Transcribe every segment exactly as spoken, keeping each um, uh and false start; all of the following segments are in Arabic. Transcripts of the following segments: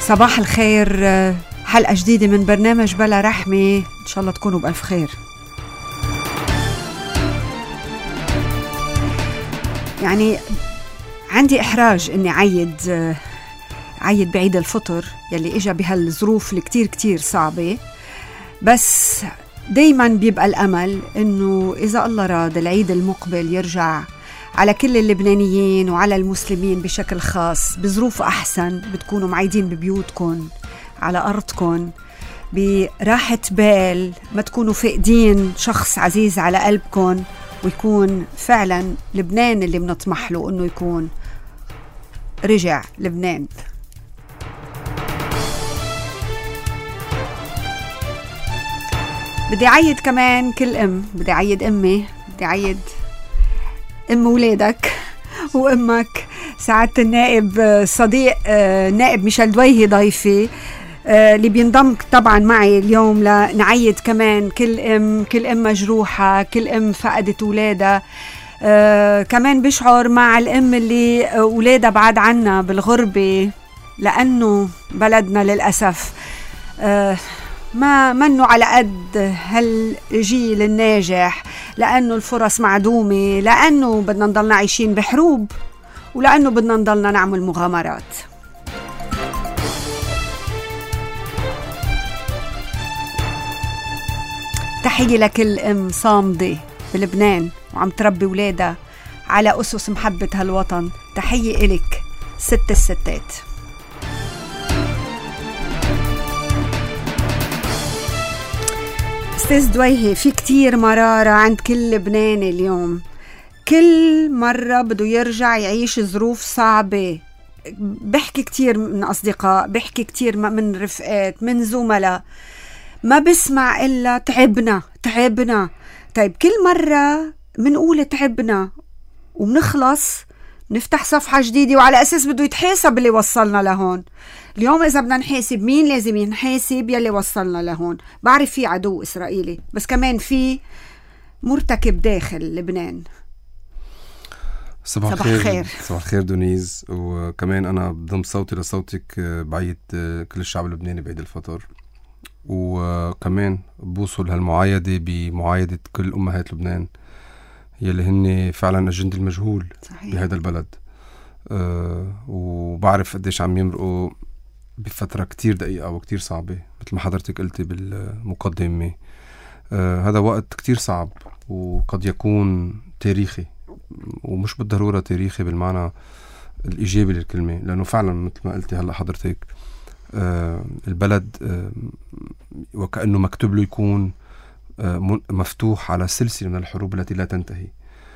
صباح الخير، حلقة جديدة من برنامج بلا رحمة، إن شاء الله تكونوا بألف خير. يعني عندي إحراج إني عيد عيد بعيد الفطر يلي إجا بهالظروف اللي كتير كتير صعبة، بس دايما بيبقى الأمل إنه إذا الله راد العيد المقبل يرجع على كل اللبنانيين وعلى المسلمين بشكل خاص بظروف أحسن، بتكونوا معيدين ببيوتكم على أرضكم براحة بال، ما تكونوا فاقدين شخص عزيز على قلبكم، ويكون فعلا لبنان اللي بنطمح له إنه يكون رجع لبنان. بدي عيد كمان كل أم، بدي عيد أمي، بدي عيد أم ولادك وأمك سعادة النائب صديق نائب ميشيل دويهي ضيفي اللي بينضم طبعا معي اليوم لنعيد كمان كل أم، كل أم مجروحة، كل أم فقدت ولادها. آه كمان بشعر مع الأم اللي ولادها بعد عنا بالغربة، لأنه بلدنا للأسف آه ما منه على قد هالجيل الناجح، لأنه الفرص معدومة، لأنه بدنا نضلنا عايشين بحروب، ولأنه بدنا نضلنا نعمل مغامرات. تحية لكل أم صامدة بلبنان وعم تربي ولادها على أسس محبة هالوطن. تحية إلك ست الستات. أستاذ دويهي، في كتير مرارة عند كل لبناني اليوم، كل مرة بده يرجع يعيش ظروف صعبة. بحكي كتير من أصدقاء، بحكي كتير من رفقات، من زملاء، ما بسمع إلا تعبنا تعبنا. طيب كل مرة منقول تعبنا ومنخلص نفتح صفحة جديدة، وعلى أساس بده يتحاسب اللي وصلنا لهون. اليوم إذا بدنا نحاسب مين لازم ينحاسب؟ يلي وصلنا لهون. بعرف في عدو إسرائيلي، بس كمان في مرتكب داخل لبنان. صباح الخير. صباح الخير دونيز، وكمان أنا بضم صوتي لصوتك بعيد كل الشعب اللبناني بعيد الفطر، وكمان بوصل هالمعايدة بمعايدة كل أمهات لبنان يلي هن فعلا الجند المجهول صحيح بهذا البلد. أه وبعرف قديش عم يمرقوا بفترة كتير دقيقة وكتير صعبة، مثل ما حضرتك قلتي بالمقدمة. أه هذا وقت كتير صعب وقد يكون تاريخي، ومش بالضرورة تاريخي بالمعنى الإيجابي للكلمة، لأنه فعلا مثل ما قلتي هلأ حضرتك أه البلد أه وكأنه مكتوب له يكون أه مفتوح على سلسلة من الحروب التي لا تنتهي.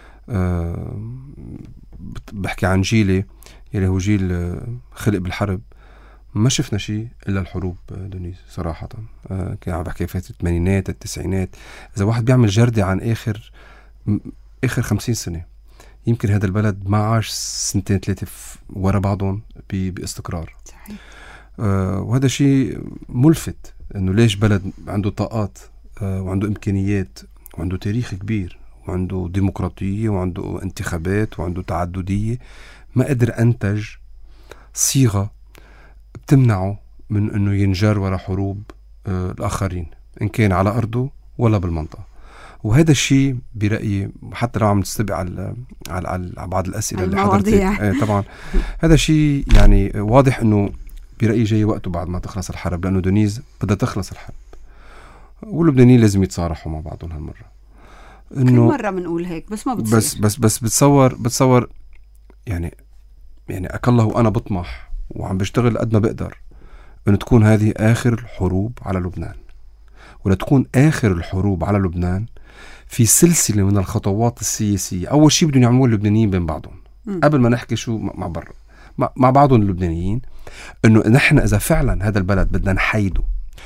أه بحكي عن جيلي يلي هو جيل خلق بالحرب، ما شفنا شيء إلا الحروب دونيز صراحة. أه كان عم بحكي في الثمانينات التسعينات. إذا واحد بيعمل جردة عن آخر آخر خمسين سنة، يمكن هذا البلد ما عاش سنتين ثلاثة ورا بعضهم باستقرار. صحيح. أه وهذا شيء ملفت، إنه ليش بلد عنده طاقات أه وعنده إمكانيات وعنده تاريخ كبير وعنده ديمقراطية وعنده انتخابات وعنده تعددية، ما قدر أنتج صيغة بتمنعه من أنه ينجر وراء حروب آه الآخرين، إن كان على أرضه ولا بالمنطقة. وهذا الشيء برأيي، حتى لو عم نستبع على, على, على بعض الأسئلة اللي حضرتك آه طبعا هذا شيء يعني واضح أنه برأيي جاي وقته بعد ما تخلص الحرب، لأنه دونيز بدها تخلص الحرب واللبنانيين لازم يتصارحوا مع بعضهم هالمرة. كل مرة بنقول هيك بس ما بتصير. بس بس بس بتصور بتصور يعني يعني أكله أنا بطمح وعم بشتغل قد ما بقدر إنه تكون هذه آخر الحروب على لبنان، ولا تكون آخر الحروب على لبنان في سلسلة من الخطوات السياسية. أول شيء بدهم يعملوه اللبنانيين بين بعضهم م. قبل ما نحكي شو مع بره مع, مع بعضهم اللبنانيين، إنه نحن إذا فعلا هذا البلد بدنا نحيده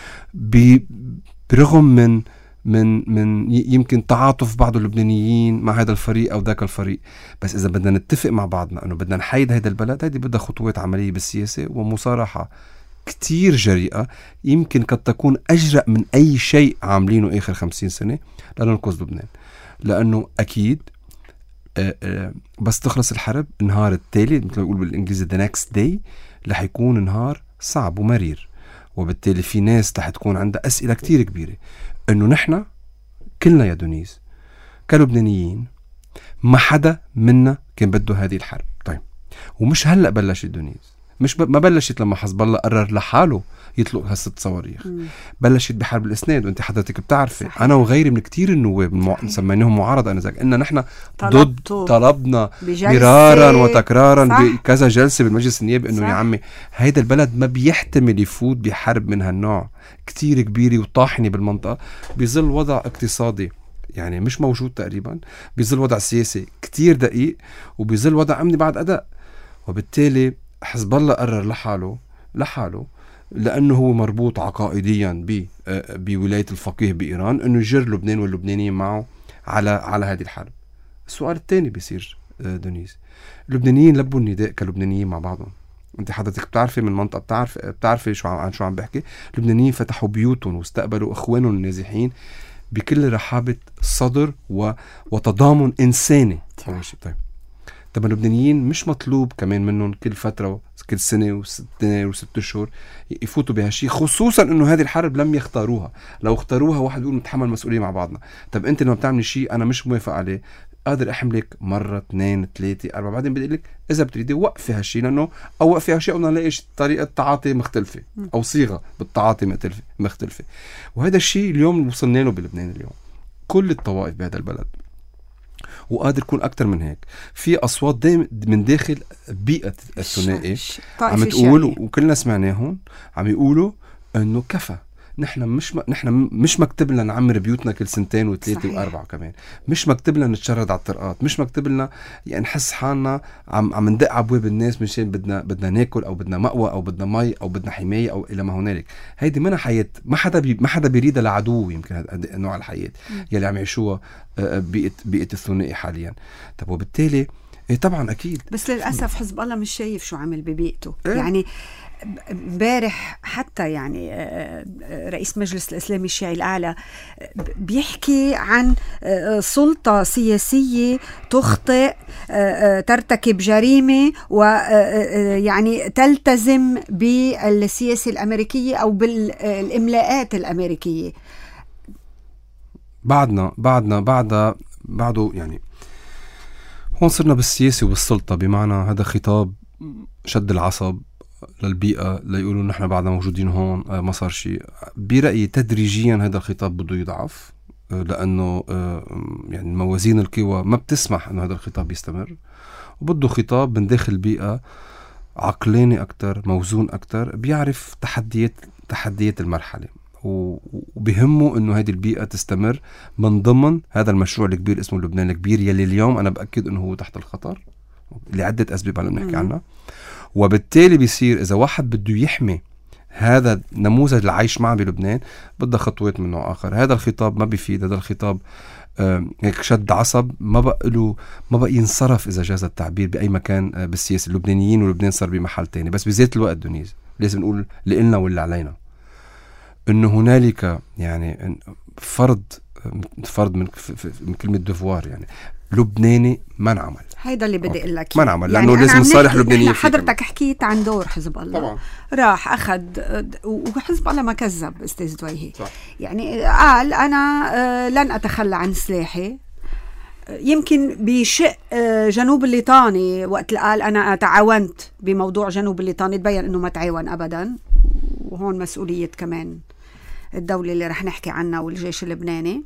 برغم من من من يمكن تعاطف بعض اللبنانيين مع هذا الفريق أو ذاك الفريق، بس إذا بدنا نتفق مع بعضنا إنه بدنا نحيد هذا البلد، هذه بدها خطوات عملية بالسياسة ومصارحة كتير جريئة، يمكن قد تكون أجرأ من أي شيء عاملينه آخر خمسين سنة لننقذ لبنان. لأنه أكيد آآ آآ بس تخلص الحرب النهار التالي، مثل ما يقول بالإنجليزي the next day، رح يكون نهار صعب ومرير، وبالتالي في ناس رح تكون عندها أسئلة كتير كبيرة. إنه نحن كلنا يا دونيز كلبنانيين ما حدا منا كان بده هذه الحرب. طيب ومش هلأ بلشت دونيز، مش ب... ما بلشت لما حزب الله قرر لحاله يطلق هالست صواريخ. مم. بلشت بحرب الإسناد، وانت حضرتك بتعرفي صحيح. انا وغيري من كتير النواب مع... سميناهم معارضه انا ذاك ان نحن ضد، طلبنا مرارا وتكرارا بكذا جلسه بالمجلس النيابي انه يا عمي هيدا البلد ما بيحتمل يفوت بحرب من هالنوع كتير كبيره وطاحنه بالمنطقه بظل وضع اقتصادي يعني مش موجود تقريبا، بظل وضع سياسي كتير دقيق، وبظل وضع امني بعد اداء. وبالتالي حزب الله قرر لحاله لحاله لأنه هو مربوط عقائديا بولاية الفقيه بإيران أنه يجر لبنان واللبنانيين معه على على هذه الحرب. السؤال الثاني بيصير دونيز، اللبنانيين لبوا النداء كلبنانيين مع بعضهم. انت حضرتك بتعرفي من منطقة، بتعرف بتعرفي شو عن شو عم بحكي. اللبنانيين فتحوا بيوتهم واستقبلوا اخوانهم النازحين بكل رحابة صدر و... وتضامن إنساني. طيب طب اللبنانيين مش مطلوب كمان منهم كل فترة كل سنة وستة وست شهور يفوتوا بهالشيء، خصوصا انه هذه الحرب لم يختاروها. لو اختاروها واحد يقول نتحمل مسؤولية مع بعضنا. طب انت لما بتعمل شيء انا مش موافق عليه قادر احملك مرة اثنين ثلاثة أربعة، بعدين بدي لك اذا بتريدي وقفي هالشيء، لانه او وقفي هالشيء او نلاقي طريقة تعاطي مختلفة او صيغة بالتعاطي مختلفة مختلفة. وهذا الشيء اليوم وصلنا له بلبنان. اليوم كل الطوائف بهذا البلد وقادر يكون أكتر من هيك. في أصوات دايم من داخل بيئة الثنائي عم تقول، وكلنا سمعناهم عم يقولوا إنه كفى، نحن مش م... نحن مش مكتب لنا نعمر بيوتنا كل سنتين وثلاثة وأربعة، كمان مش مكتب لنا نتشرد على الطرقات، مش مكتب لنا يعني نحس حالنا عم عم ندق أبواب الناس مشان بدنا بدنا ناكل أو بدنا مأوى أو بدنا مي أو بدنا حماية أو إلى ما هنالك. هيدي منها حياة ما حدا بي... ما حدا بيريدها لعدو. يمكن هذا نوع الحياة يلي عم يعيشوها بيئة بيئة الثنائي حاليا. طب وبالتالي إيه طبعا أكيد، بس للأسف حزب الله مش شايف شو عمل ببيئته. إيه؟ يعني امبارح حتى يعني رئيس مجلس الإسلامي الشيعي الأعلى بيحكي عن سلطة سياسية تخطئ، ترتكب جريمة ويعني تلتزم بالسياسة الأمريكية أو بالإملاءات الأمريكية. بعدنا بعدنا بعد بعده يعني هون صرنا بالسياسة وبالسلطة، بمعنى هذا خطاب شد العصب للبيئة ليقولوا نحن بعدنا موجودين هون، ما صار شيء. برأيي تدريجيا هذا الخطاب بده يضعف، لأنه يعني موازين القوى ما بتسمح أنه هذا الخطاب يستمر، وبده خطاب من داخل البيئة عقلاني أكتر، موزون أكتر، بيعرف تحديات تحديات المرحلة، وبيهمه انه هذه البيئة تستمر من ضمن هذا المشروع الكبير اسمه لبنان الكبير، يلي اليوم انا بأكد انه هو تحت الخطر لعدة اسباب على نحكي عنها. وبالتالي بيصير اذا واحد بده يحمي هذا نموذج العيش معه بلبنان بدها خطوات من نوع اخر. هذا الخطاب ما بيفيد، هذا الخطاب هيك شد عصب ما بقى له ما بقى ينصرف اذا جاز التعبير باي مكان بالسياسة اللبنانيين، ولبنان صار بمحل تاني. بس بذات الوقت دونيز لازم نقول لإلنا واللي علينا انه هنالك يعني فرض فرض من من كلمه دفوار، يعني لبناني ما انعمل. هيدا اللي بدي اقول لك ما انعمل، لانه يعني لازم نصالح لبنانيين. حضرتك حكيت عن دور حزب الله طبعا. راح اخذ، وحزب الله ما كذب استاذ دويهي، يعني قال انا لن اتخلى عن سلاحي. يمكن بشق جنوب الليطاني وقت قال انا تعاونت بموضوع جنوب الليطاني تبين انه ما تعاون ابدا، وهون مسؤولية كمان الدولة اللي رح نحكي عنها والجيش اللبناني.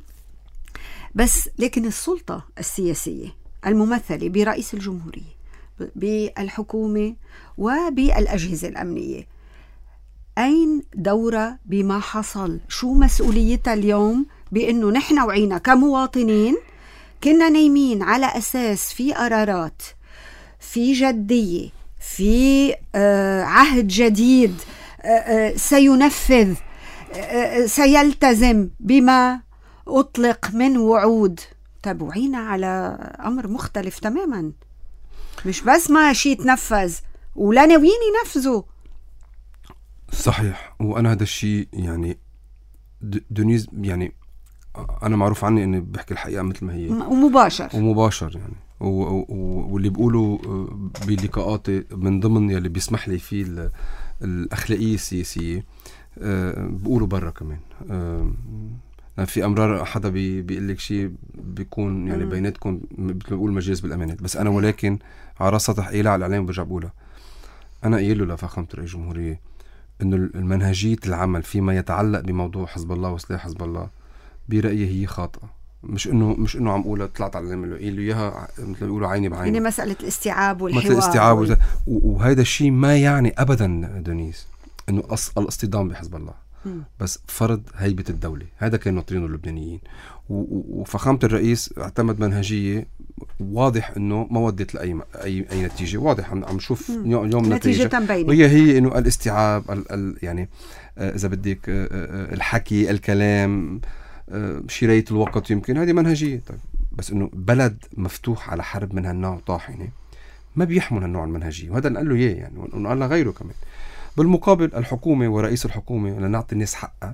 بس لكن السلطة السياسية الممثلة برئيس الجمهورية بالحكومة وبالأجهزة الأمنية أين دورة بما حصل؟ شو مسؤوليتها اليوم بأنه نحن وعينا كمواطنين كنا نايمين على أساس في قرارات، في جدية، في آه عهد جديد سينفذ، سيلتزم بما أطلق من وعود. تابعينا على أمر مختلف تماما، مش بس ما شيء تنفذ ولا ناويين ينفذوا. صحيح. وأنا هذا الشيء يعني دونيز يعني أنا معروف عني إني بحكي الحقيقة مثل ما هي ومباشر ومباشر يعني و... و... واللي بقوله بلقاءاتي من ضمن يلي بيسمح لي فيه الأخلاقية السياسية أه بقولوا برا كمان. أه في أمرار حدا بي بيقول لك شيء بيكون يعني بيناتكم بقول مجلس بالأمانات، بس أنا ولكن على سطح إيلا على الإعلام برجع بقولها. أنا قايل له لفخامة رئيس الجمهورية إنه المنهجية العمل فيما يتعلق بموضوع حزب الله وسلاح حزب الله برأيي هي خاطئة. مش إنه مش إنه عم قولها طلعت على الإعلام قايل له إياها مثل ما بيقولوا عيني بعيني. يعني مسألة الاستيعاب والحوار. مثل الاستيعاب وال... وهذا الشيء ما يعني أبدا دونيس إنه أص... الاصطدام بحزب الله، بس فرض هيبة الدولة. هذا كان ناطرينه اللبنانيين، وفخامة الرئيس اعتمد منهجية واضح انه ما ودت لاي اي اي نتيجه. واضح عم نشوف اليوم نتيجه وهي هي انه الاستيعاب ال ال يعني آه اذا بدك آه آه الحكي الكلام آه شرايه الوقت، يمكن هذه منهجيه. طيب بس انه بلد مفتوح على حرب من هالنوع طاحنه ما بيحمل هالنوع المنهجيه، وهذا نقول له اياه يعني، ونقول له غيره كمان. بالمقابل الحكومه ورئيس الحكومه لنعطي الناس حقها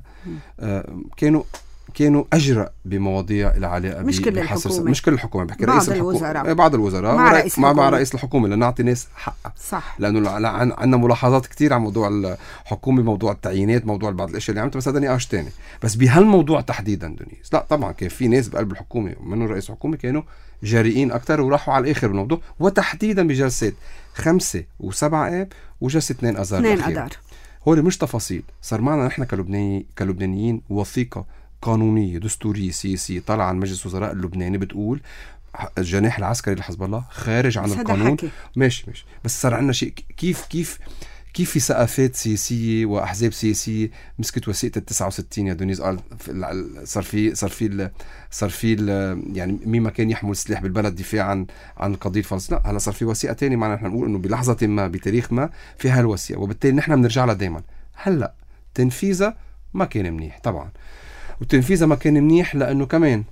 آه كانوا كانوا أجرأ بمواضيع العلاقة مش كل الحكومة، مش كل الحكومة بحكي بعض رئيس الوزراء، بعض الوزراء مع, رئيس مع, مع رئيس الحكومة لنعطي ناس حقها. صح. لأنه عندنا ملاحظات كتير عن موضوع الحكومة، موضوع التعيينات، موضوع بعض الأشياء اللي عملتها، بس هذا نقاش تاني. بس بهالموضوع تحديدا دونيس لا طبعا كان في ناس بقلب الحكومة منه رئيس الحكومة كانوا جارئين أكتر وراحوا على الآخر بالموضوع، وتحديدا بجلسات خمسة وسبعة آب وجلسة اثنين أذار اثنين أذار. هو مش تفاصيل، صار معنا نحن كلبناني كلبنانيين وثيقة قانونية دستورية سياسية طالعة عن مجلس وزراء اللبناني بتقول الجناح العسكري لحزب الله خارج عن القانون. ماشي ماشي بس صار عندنا شيء كيف كيف كيف في ثقافات سياسية وأحزاب سياسية مسكت وثيقة التسعة وستين يا دونيز، قال صار في صار في صار في يعني مين ما كان يحمل سلاح بالبلد دفاعا عن القضية الفلسطينية. هلا صار في وثيقة تانية معنا نحن نقول إنه بلحظة ما بتاريخ ما في هالوثيقة، وبالتالي نحن بنرجع لها دائما. هلا تنفيذها ما كان منيح طبعا، وتنفيذها ما كان منيح لأنه كمان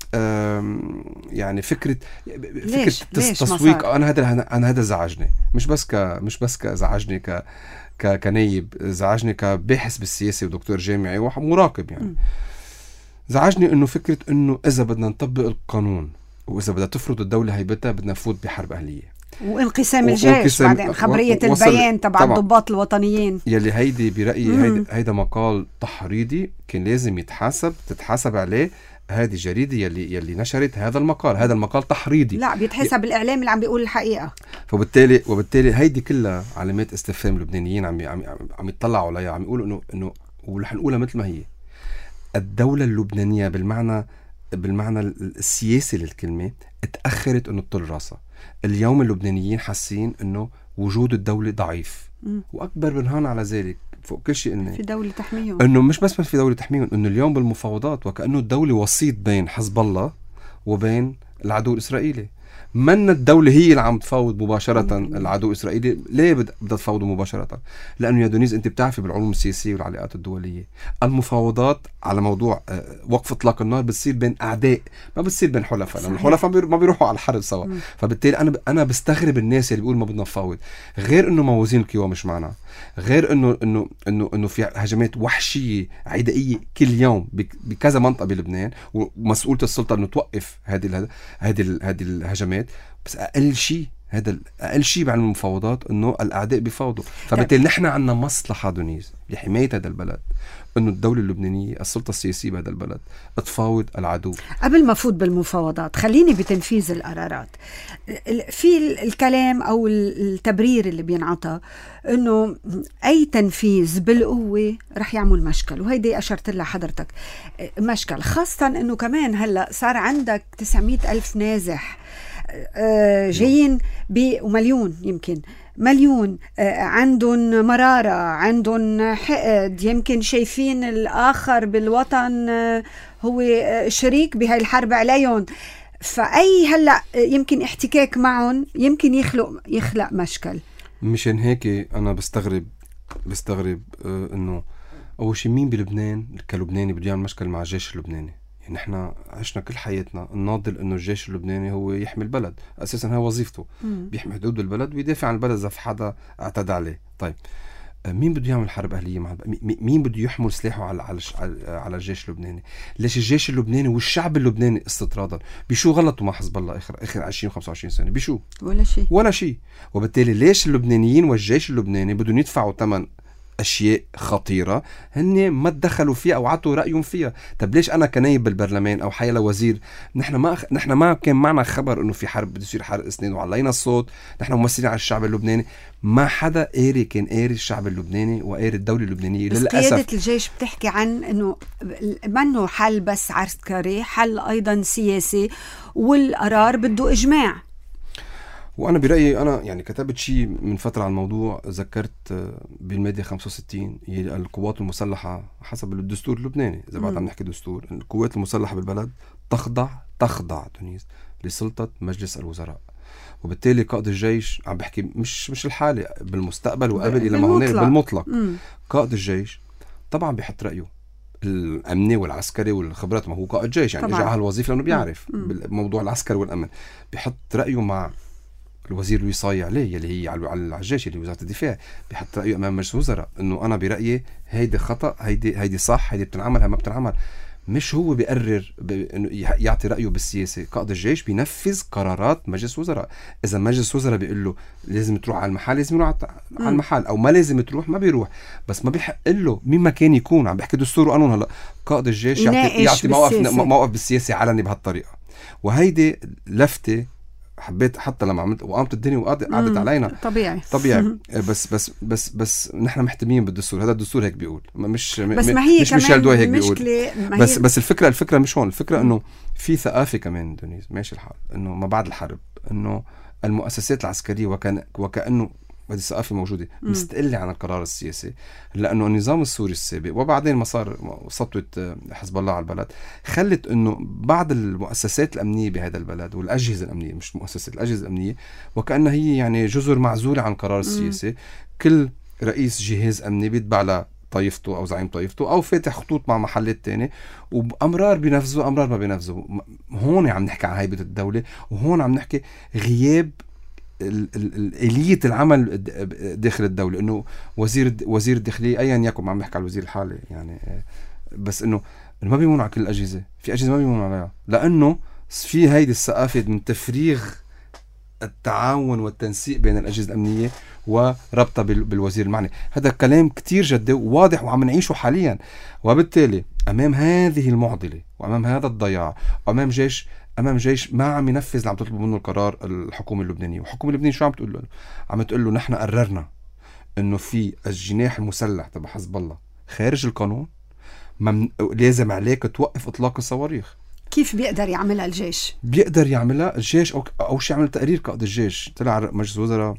يعني فكرة فكرة تسويق. أنا هذا أنا هذا زعجني، مش بس ك مش بس كزعجني ك ك كنايب، زعجني كباحث بالسياسة ودكتور جامعي ومراقب يعني. م. زعجني إنه فكرة إنه إذا بدنا نطبق القانون وإذا بدها تفرض الدولة هيبتها بدنا نفوت بحرب أهلية وانقسام الجيش، بعدين خبرية البيان تبع الضباط الوطنيين يلي هيدي برأيي هيدا, هيدا مقال تحريضي كان لازم يتحاسب تتحاسب عليه هذه الجريدة يلي يلي نشرت هذا المقال. هذا المقال تحريضي، لا بيتحسب ي... الإعلام اللي عم بيقول الحقيقة. فبالتالي وبالتالي هيدي كلها علامات استفهام اللبنانيين عم عم عم يطلعوا عليها، عم يقولوا إنه إنه ورح نقولها مثل ما هي. الدولة اللبنانية بالمعنى بالمعنى السياسي للكلمة اتأخرت إنه تطل راسها. اليوم اللبنانيين حاسين إنه وجود الدولة ضعيف، م. وأكبر برهان على ذلك فوق كل شيء إنه في دولة تحميهم، إنه مش بس في دولة تحميهم، إنه اليوم بالمفاوضات وكأنه الدولة وسيط بين حزب الله وبين العدو الإسرائيلي. من الدولة هي اللي عم تفاوض مباشرة العدو الإسرائيلي. ليه بدها تفاوضه مباشرة؟ لأنه يا دونيز أنت بتعرفي بالعلوم السياسية والعلاقات الدولية المفاوضات على موضوع وقف إطلاق النار بتصير بين أعداء، ما بتصير بين حلفاء، لأن الحلفاء ما بيروحوا على الحرب سوا. م. فبالتالي أنا أنا بستغرب الناس اللي بيقول ما بدنا نفاوض، غير إنه موازين القوى مش معنا، غير إنه إنه إنه إنه في هجمات وحشية عدائية كل يوم بكذا منطقة بلبنان، ومسؤولة السلطة إنه توقف هذه هذه هذه الهجمات. بس أقل شيء هذا أقل شيء بعد المفاوضات إنه الأعداء بيفاوضوا. فبالتالي نحن عنا مصلحة دونيز لحماية هذا البلد إنه الدولة اللبنانية السلطة السياسية بهذا البلد تفاوض العدو. قبل ما فوت بالمفاوضات خليني بتنفيذ القرارات. في الكلام أو التبرير اللي بينعطى إنه أي تنفيذ بالقوة رح يعمل مشكل، وهيدي أشرت لها حضرتك مشكل، خاصة إنه كمان هلأ صار عندك تسعمية ألف نازح جايين ومليون يمكن مليون عندهم مرارة، عندهم حقد، يمكن شايفين الآخر بالوطن هو شريك بهاي الحرب عليهم. فأي هلأ يمكن احتكاك معهم يمكن يخلق يخلق مشكل. مشان هيك أنا بستغرب بستغرب إنه أول شيء مين بلبنان كلبناني بده يعمل مشكل مع الجيش اللبناني. يعني احنا عشنا كل حياتنا نناضل انه الجيش اللبناني هو يحمي البلد، اساسا هي وظيفته، مم. بيحمي حدود البلد ويدافع عن البلد اذا في حدا اعتدى عليه. طيب مين بده يعمل حرب اهليه مع مين بده يحمل سلاحه على على على الجيش اللبناني؟ ليش الجيش اللبناني والشعب اللبناني استطرادا بشو غلطوا مع حزب الله اخر اخر عشرين خمسة وعشرين سنه؟ بشو؟ ولا شيء ولا شيء. وبالتالي ليش اللبنانيين والجيش اللبناني بدهم يدفعوا ثمن أشياء خطيرة هن ما تدخلوا فيها أو عطوا رأيهم فيها. طب ليش أنا كنايب بالبرلمان أو حيلا وزير نحن ما نحن ما كان معنا خبر إنه في حرب بده يصير حرق أسنان وعلينا الصوت، نحن ممثلين على الشعب اللبناني، ما حدا قاري كان قاري الشعب اللبناني وقاري الدولة اللبنانية للأسف. قيادة الجيش بتحكي عن إنه منه حل بس عسكري، حل أيضا سياسي، والقرار بده إجماع. وأنا برأيي أنا يعني كتبت شيء من فترة عن الموضوع، ذكرت بالمادة خمسة وستين هي القوات المسلحة حسب الدستور اللبناني، إذا بعد عم نحكي دستور، القوات المسلحة بالبلد تخضع تخضع تونس لسلطة مجلس الوزراء، وبالتالي قائد الجيش عم بحكي مش مش الحالة بالمستقبل وقبل إلى ما هنالك بالمطلق. مم. قائد الجيش طبعا بيحط رأيه الأمني والعسكري والخبرات، ما هو قائد جيش يعني إجا على الوظيفة لأنه بيعرف بالموضوع العسكري والأمن، بيحط رأيه مع الوزير اللي صايع عليه اللي هي على الجيش اللي وزارة الدفاع، بيحط رأيه أمام مجلس الوزراء إنه أنا برأيي هيدي خطأ، هيدي هيدي صح، هيدي بتنعمل، هي ما بتنعمل. مش هو بيقرر إنه يعطي رأيه بالسياسة، قائد الجيش بينفذ قرارات مجلس وزراء. إذا مجلس وزراء بيقول له لازم تروح على المحل لازم يروح على المحل، أو ما لازم تروح ما بيروح، بس ما بيحق له مين ما كان يكون. عم بحكي دستور وقانون. هلا قائد الجيش يعطي, يعطي موقف موقف بالسياسة علني بهالطريقة، وهيدي لفتة حبيت حتى لما عملت وقامت الدنيا وقعدت علينا طبيعي طبيعي بس بس بس بس نحن محتمين بالدستور، هذا الدستور هيك بيقول، مش بس ما هي مش ميشيل دوي هيك بيقول. بس هي... بس الفكره الفكره مش هون، الفكره انه في ثقافه كمان دونيز ماشي الحال، انه ما بعد الحرب انه المؤسسات العسكريه وكان وكانه هذه الثقافة موجودة مستقلة عن القرار السياسي، لأنه النظام السوري السابق وبعدين ما صار سطوة حزب الله على البلد خلت أنه بعض المؤسسات الأمنية بهذا البلد والأجهزة الأمنية، مش مؤسسات الأجهزة الأمنية، وكأنها هي يعني جزر معزولة عن القرار السياسي. كل رئيس جهاز أمني بيتبع له طائفته أو زعيم طائفته أو فاتح خطوط مع محلات تاني، وأمرار بينفذوا أمرار ما بينفذوا. هون عم نحكي عن هيبة الدولة، وهون عم نحكي غياب الآلية العمل داخل الدولة. إنه وزير وزير الداخلية أيا يكن، عم بحكي على الوزير الحالي يعني، بس إنه ما بيمون على كل الأجهزة، في أجهزة ما بيمون عليها، لأنه في هيدي الثقافة من تفريغ التعاون والتنسيق بين الأجهزة الأمنية وربطها بالوزير المعني. هذا كلام كتير جدي وواضح وعم نعيشه حاليا. وبالتالي أمام هذه المعضلة وأمام هذا الضياع وأمام جيش أمام جيش ما عم ينفذ اللي عم تطلب منه القرار الحكومة اللبنانية، والحكومة اللبنانية شو عم تقول له؟ عم تقول له نحن قررنا إنه في الجناح المسلح تبع حزب الله خارج القانون، مم... لازم عليك توقف إطلاق الصواريخ. كيف بيقدر يعملها الجيش؟ بيقدر يعملها الجيش. أو أول شيء عمل تقرير قائد الجيش، طلع مجلس الوزراء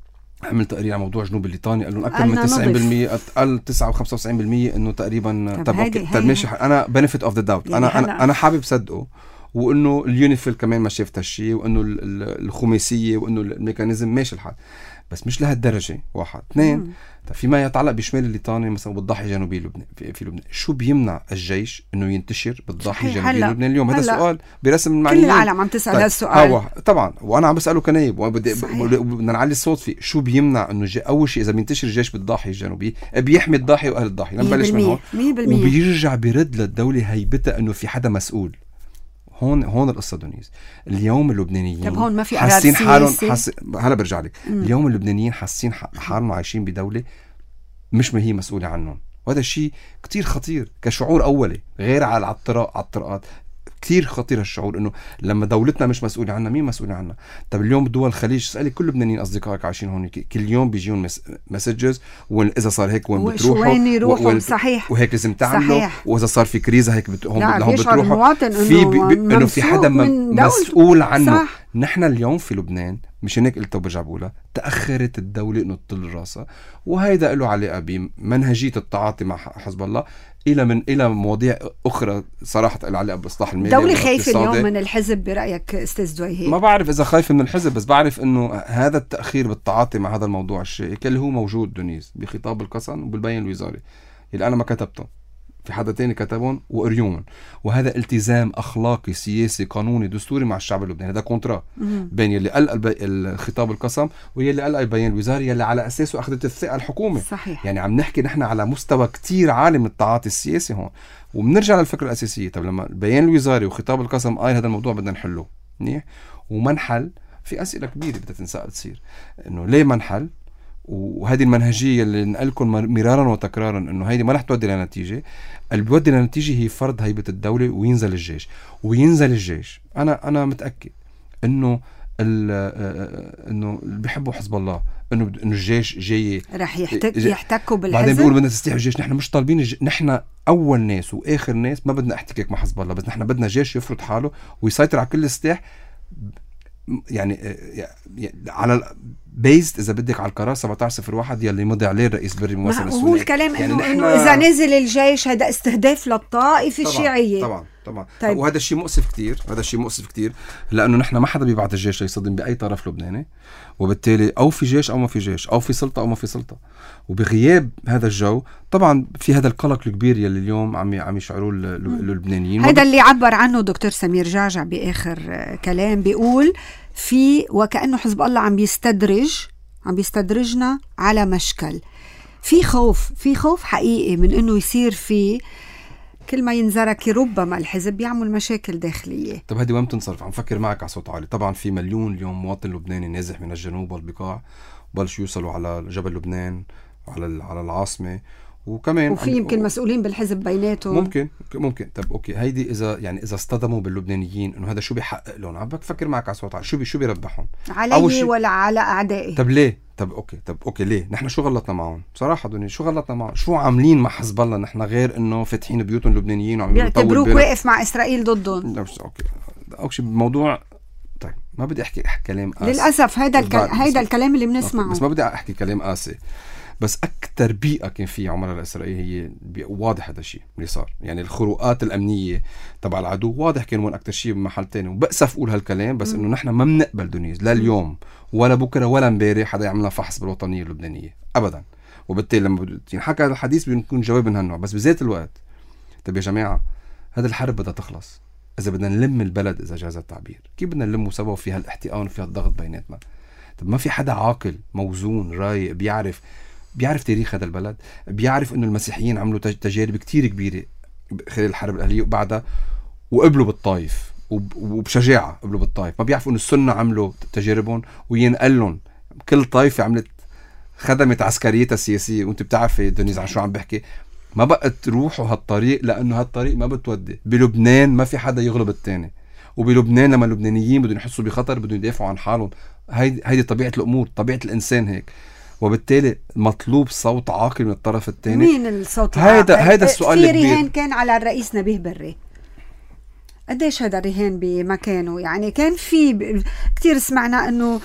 عمل تقرير على موضوع جنوب الليطاني، قال لهم أكثر من تسعين بالمئة، قال تسعة وخمسة وتسعين بالمئة إنه تقريبا. طب ماشي، أنا benefit of the doubt، يعني أنا أنا أنا حابب صدقه، وإنه اليونيفيل كمان ما شافت هالشيء، وإنه الخماسية وإنه الميكانيزم ماشي الحال، بس مش لهالدرجة. واحد اثنين، فيما يتعلق بشمال الليطاني مثلا بالضاحية الجنوبية لبنان في, في لبنان، شو بيمنع الجيش إنه ينتشر بالضاحية الجنوبية لبنان اليوم؟ هذا سؤال برسم المعنيين، كل العالم عم تسأل طيب. هالسؤال طبعا، وأنا عم بسأله كنايب وبدنا نعلي الصوت فيه. شو بيمنع إنه أول شيء إذا بينتشر الجيش بالضاحية الجنوبية بيحمي الضاحية وأهل الضاحية؟ نبلش من هون، وبيرجع برد للدولة هيبتها إنه في حدا مسؤول. هون هون القصة دونيز. اليوم اللبنانيين طب هون ما في حاسين حالهم حس... هلا برجع لك. اليوم اللبنانيين حاسين حالهم عايشين بدولة مش ما هي مسؤولة عنهم، وهذا الشيء كتير خطير كشعور أولي، غير على الطرق على الطرقات. كتير خطير الشعور إنه لما دولتنا مش مسؤولة عنا، مين مسؤولة عنا؟ طب اليوم بدول الخليج اسألي كل لبنانيين أصدقائك عايشين هون كل يوم بيجيون مسجز، وإذا صار هيك وين بتروحوا وين يروحوا و... صحيح، وهيك لازم تعملوا، وإذا صار في كريزة هيك بت... هم لهم بتروحوا في ب... إنه في حدا م... مسؤول عنه. نحن اليوم في لبنان مش هيك قلت وبرجع بقولها، تأخرت الدولة إنه تطل راسها، وهيدا له علاقة بمنهجية التعاطي مع حزب الله إلى من إلى مواضيع أخرى صراحة العلاقة بإصلاح المالي. الدولة خايفة اليوم من الحزب برأيك أستاذ دويهي؟ ما بعرف إذا خايفة من الحزب، بس بعرف إنه هذا التأخير بالتعاطي مع هذا الموضوع الشائك اللي هو موجود دونيز بخطاب القسم وبالبيان الوزاري اللي أنا ما كتبته، في حدا تاني كتبون وقريون، وهذا التزام أخلاقي سياسي قانوني دستوري مع الشعب اللبناني. هذا كونترا بين يلي قال الخطاب القسم ويلي قال البيان الوزاري يلي على أساسه أخذت الثقة الحكومة. صحيح. يعني عم نحكي نحن على مستوى كتير عالي من التعاطي السياسي هون. وبنرجع للفكرة الأساسية، طب لما البيان الوزاري وخطاب القسم قال هذا الموضوع بدنا نحله منيح وما نحل، في أسئلة كبيرة بدها تنسأل تصير إنه ليه ما نحل، وهذه المنهجية اللي نقلكم مرارا وتكرارا انه هيدي ما رح تودي لنتيجة. اللي بيودي لنتيجة هي فرض هيبة الدولة وينزل الجيش. وينزل الجيش انا انا متأكد انه انه اللي بيحبوا حزب الله انه انه الجيش جاي رح يحتك يحتكوا بالحزب. بعدين بيقولوا بدنا تستيح الجيش. نحن مش طالبين الج... نحن اول ناس واخر ناس ما بدنا احتكاك مع حزب الله، بس نحن بدنا جيش يفرض حاله ويسيطر على كل السلاح، يعني على بيست اذا بدك على القرار سبعة عشر صفر واحد يلي مضي عليه الرئيس بري ممثل السوري. هو الكلام يعني انه انه اذا نزل الجيش هذا استهداف للطائفه الشيعيه. طبعا طبعا طيب. وهذا الشيء مؤسف كتير، هذا الشيء مؤسف كتير لانه نحن ما حدا بيبعت الجيش ليصدم باي طرف لبناني، وبالتالي او في جيش او ما في جيش، او في سلطه او ما في سلطه. وبغياب هذا الجو طبعا في هذا القلق الكبير يلي اليوم عم عم يشعروه اللبنانيين. هذا اللي عبر عنه دكتور سمير جعجع باخر كلام، بيقول في وكأنه حزب الله عم بيستدرج عم بيستدرجنا على مشكل. في خوف في خوف حقيقي من انه يصير في كل ما ينزرك ربما الحزب يعمل مشاكل داخلية. طب هذه وين بتنصرف؟ عم فكر معك على صوت عالي. طبعا في مليون اليوم مواطن لبناني نازح من الجنوب والبقاع بلش يوصلوا على جبل لبنان وعلى على العاصمة، وكمان وفي يمكن مسؤولين بالحزب بيناتهم. ممكن ممكن طب اوكي هيدي اذا يعني اذا اصطدموا باللبنانيين انه هذا شو بيحقق لهم. عم بفكر معك على صوت عالي، شو بي شو بيربحهم علي ولا على اعدائي؟ طب ليه؟ طب اوكي طب اوكي ليه؟ نحن شو غلطنا معهم؟ بصراحه دنيا شو غلطنا معهم؟ شو عاملين مع حزب الله نحن غير انه فاتحين بيوتهم اللبنانيين وعم بيعتبروك واقف مع اسرائيل ضدهم؟ اوكي اوكي موضوع. طيب ما بدي احكي كلام قاسي للاسف. هيدا الكلام هيدا الكلام اللي بنسمعه، بس ما بدي احكي كلام قاسي. بس أكتر بيئة كان فيها عملاء الإسرائيلية هي واضح هذا الشيء اللي صار. يعني الخروقات الأمنية تبع العدو واضح كان وين أكتر شيء بمحل تاني. وبأسف أقول هالكلام بس إنه نحن ما بنقبل دونيز لا اليوم ولا بكرة ولا امبارح حدا يعملنا فحص بالوطنية اللبنانية أبدا. وبالتالي لما ينحكى هذا الحديث بنكون جواب من هالنوع. بس بذات الوقت طب يا جماعة هذا الحرب بدها تخلص. إذا بدنا نلم البلد إذا جاز التعبير، كيف بدنا نلمه سوا وفيها الاحتقان وفيها الضغط بيناتنا؟ طب ما في حدا عاقل موزون رايق بيعرف بيعرف تاريخ هذا البلد، بيعرف انه المسيحيين عملوا تجارب كتير كبيرة خلال الحرب الأهلية وبعدها وقبلوا بالطائف وبشجاعة قبلوا بالطائف. ما بيعرفوا انه السنة عملوا تجاربهم وينقلهم. كل طائفة عملت خدمت عسكريتها السياسية. وانت بتعرفي دونيز عن شو عم بحكي. ما بقى تروحوا هالطريق لانه هالطريق ما بتودي. بلبنان ما في حدا يغلب التاني، وبلبنان لما اللبنانيين بدهم يحسوا بخطر بدهم يدافعوا عن حالهم. هيدي هيدي طبيعة الأمور، طبيعة الإنسان هيك. وبالتالي مطلوب صوت عاقل من الطرف الثاني. مين الصوت العاقل؟ هيدا هيدا السؤال الكبير. في رهان كان على الرئيس نبيه بري. قديش هذا رهان بمكانه؟ يعني كان في كتير سمعنا انه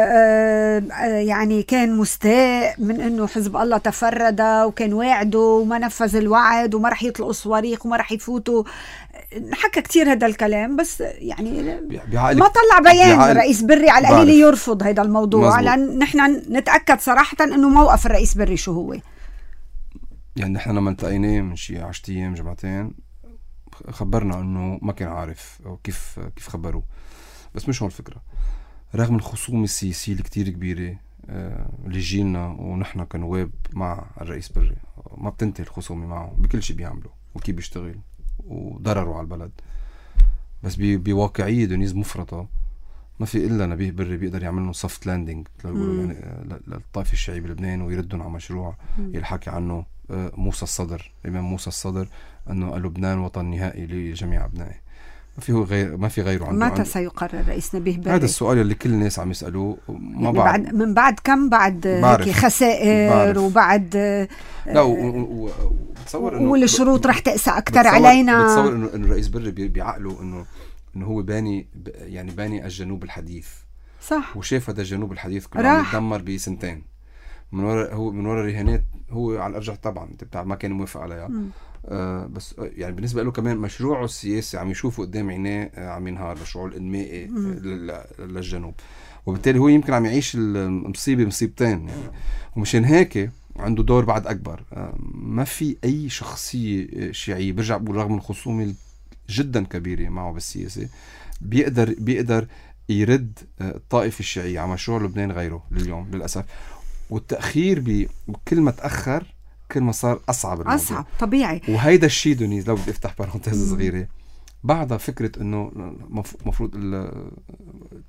يعني كان مستاء من انه حزب الله تفرد وكان واعده وما نفذ الوعد وما رح يطلقوا صواريخ وما رح يفوتوا. حكى كتير هذا الكلام بس يعني ما طلع بيان الرئيس بري على القليل يرفض هذا الموضوع. لأن نحن نتأكد صراحة انه موقف الرئيس بري شو هو. يعني نحن لما التقيناه من شي عشرة ايام جمعتين خبرنا انه ما كان عارف أو كيف كيف خبروه. بس مش هون الفكرة. رغم الخصومة السياسية الكتير كبيرة اللي جيلنا ونحن كنواب مع الرئيس بري ما بتنتهي الخصومة معه بكل شيء بيعمله وكيف بيشتغل وضرروا على البلد. بس بواقعية دونيز مفرطة ما في إلا نبيه بري بيقدر يعمل له soft landing يعني للطائفة الشيعية بلبنان ويردون على مشروع يلحكي عنه موسى الصدر الإمام موسى الصدر أنه لبنان وطن نهائي لجميع أبنائه. ما في غير ما في غيره عنده. متى سيقرر رئيس نبيه بري؟ هذا السؤال اللي كل الناس عم يسألوه. ما يعني بعد, بعد من بعد كم بعد هيك خسائر وبعد لا وبتصور انه والشروط رح تقسى اكثر علينا. بتصور انه انه الرئيس بري بيعقله انه انه هو باني يعني باني الجنوب الحديث صح. وشاف هذا الجنوب الحديث كله عم يتدمر بسنتين من وراء هو من وراء رهانات هو على الارجح طبعا انت بتاع ما كان موافق عليها. آه بس يعني بالنسبه له كمان مشروعه السياسي عم يشوفه قدام عينيه آه عم ينهار. مشروعه الانمائي للجنوب. وبالتالي هو يمكن عم يعيش المصيبه مصيبتين يعني. ومشان هيك عنده دور بعد اكبر. آه ما في اي شخصيه شيعيه برجع بقول رغم الخصومه جدا كبيره معه بالسياسه بيقدر بيقدر يرد آه الطائفه الشيعيه على مشروع لبنان غيره لليوم للاسف. والتاخير بكل ما تاخر كل ما صار أصعب الموضوع. أصعب طبيعي. وهيدا الشيء دونيز لو بدي أفتح بارونتيز صغيرة بعدها فكرة إنه مفروض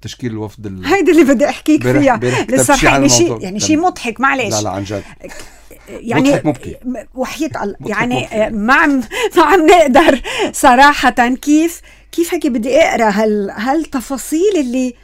تشكيل الوفد ال... هيدي اللي بدي احكيك فيها لسه يعني شيء يعني شيء مضحك معلش لا لا عن جد يعني مضحك مبكي وحياة الله يعني ما عم ما عم نقدر صراحة كيف كيف هيك بدي اقرا هال هالتفاصيل اللي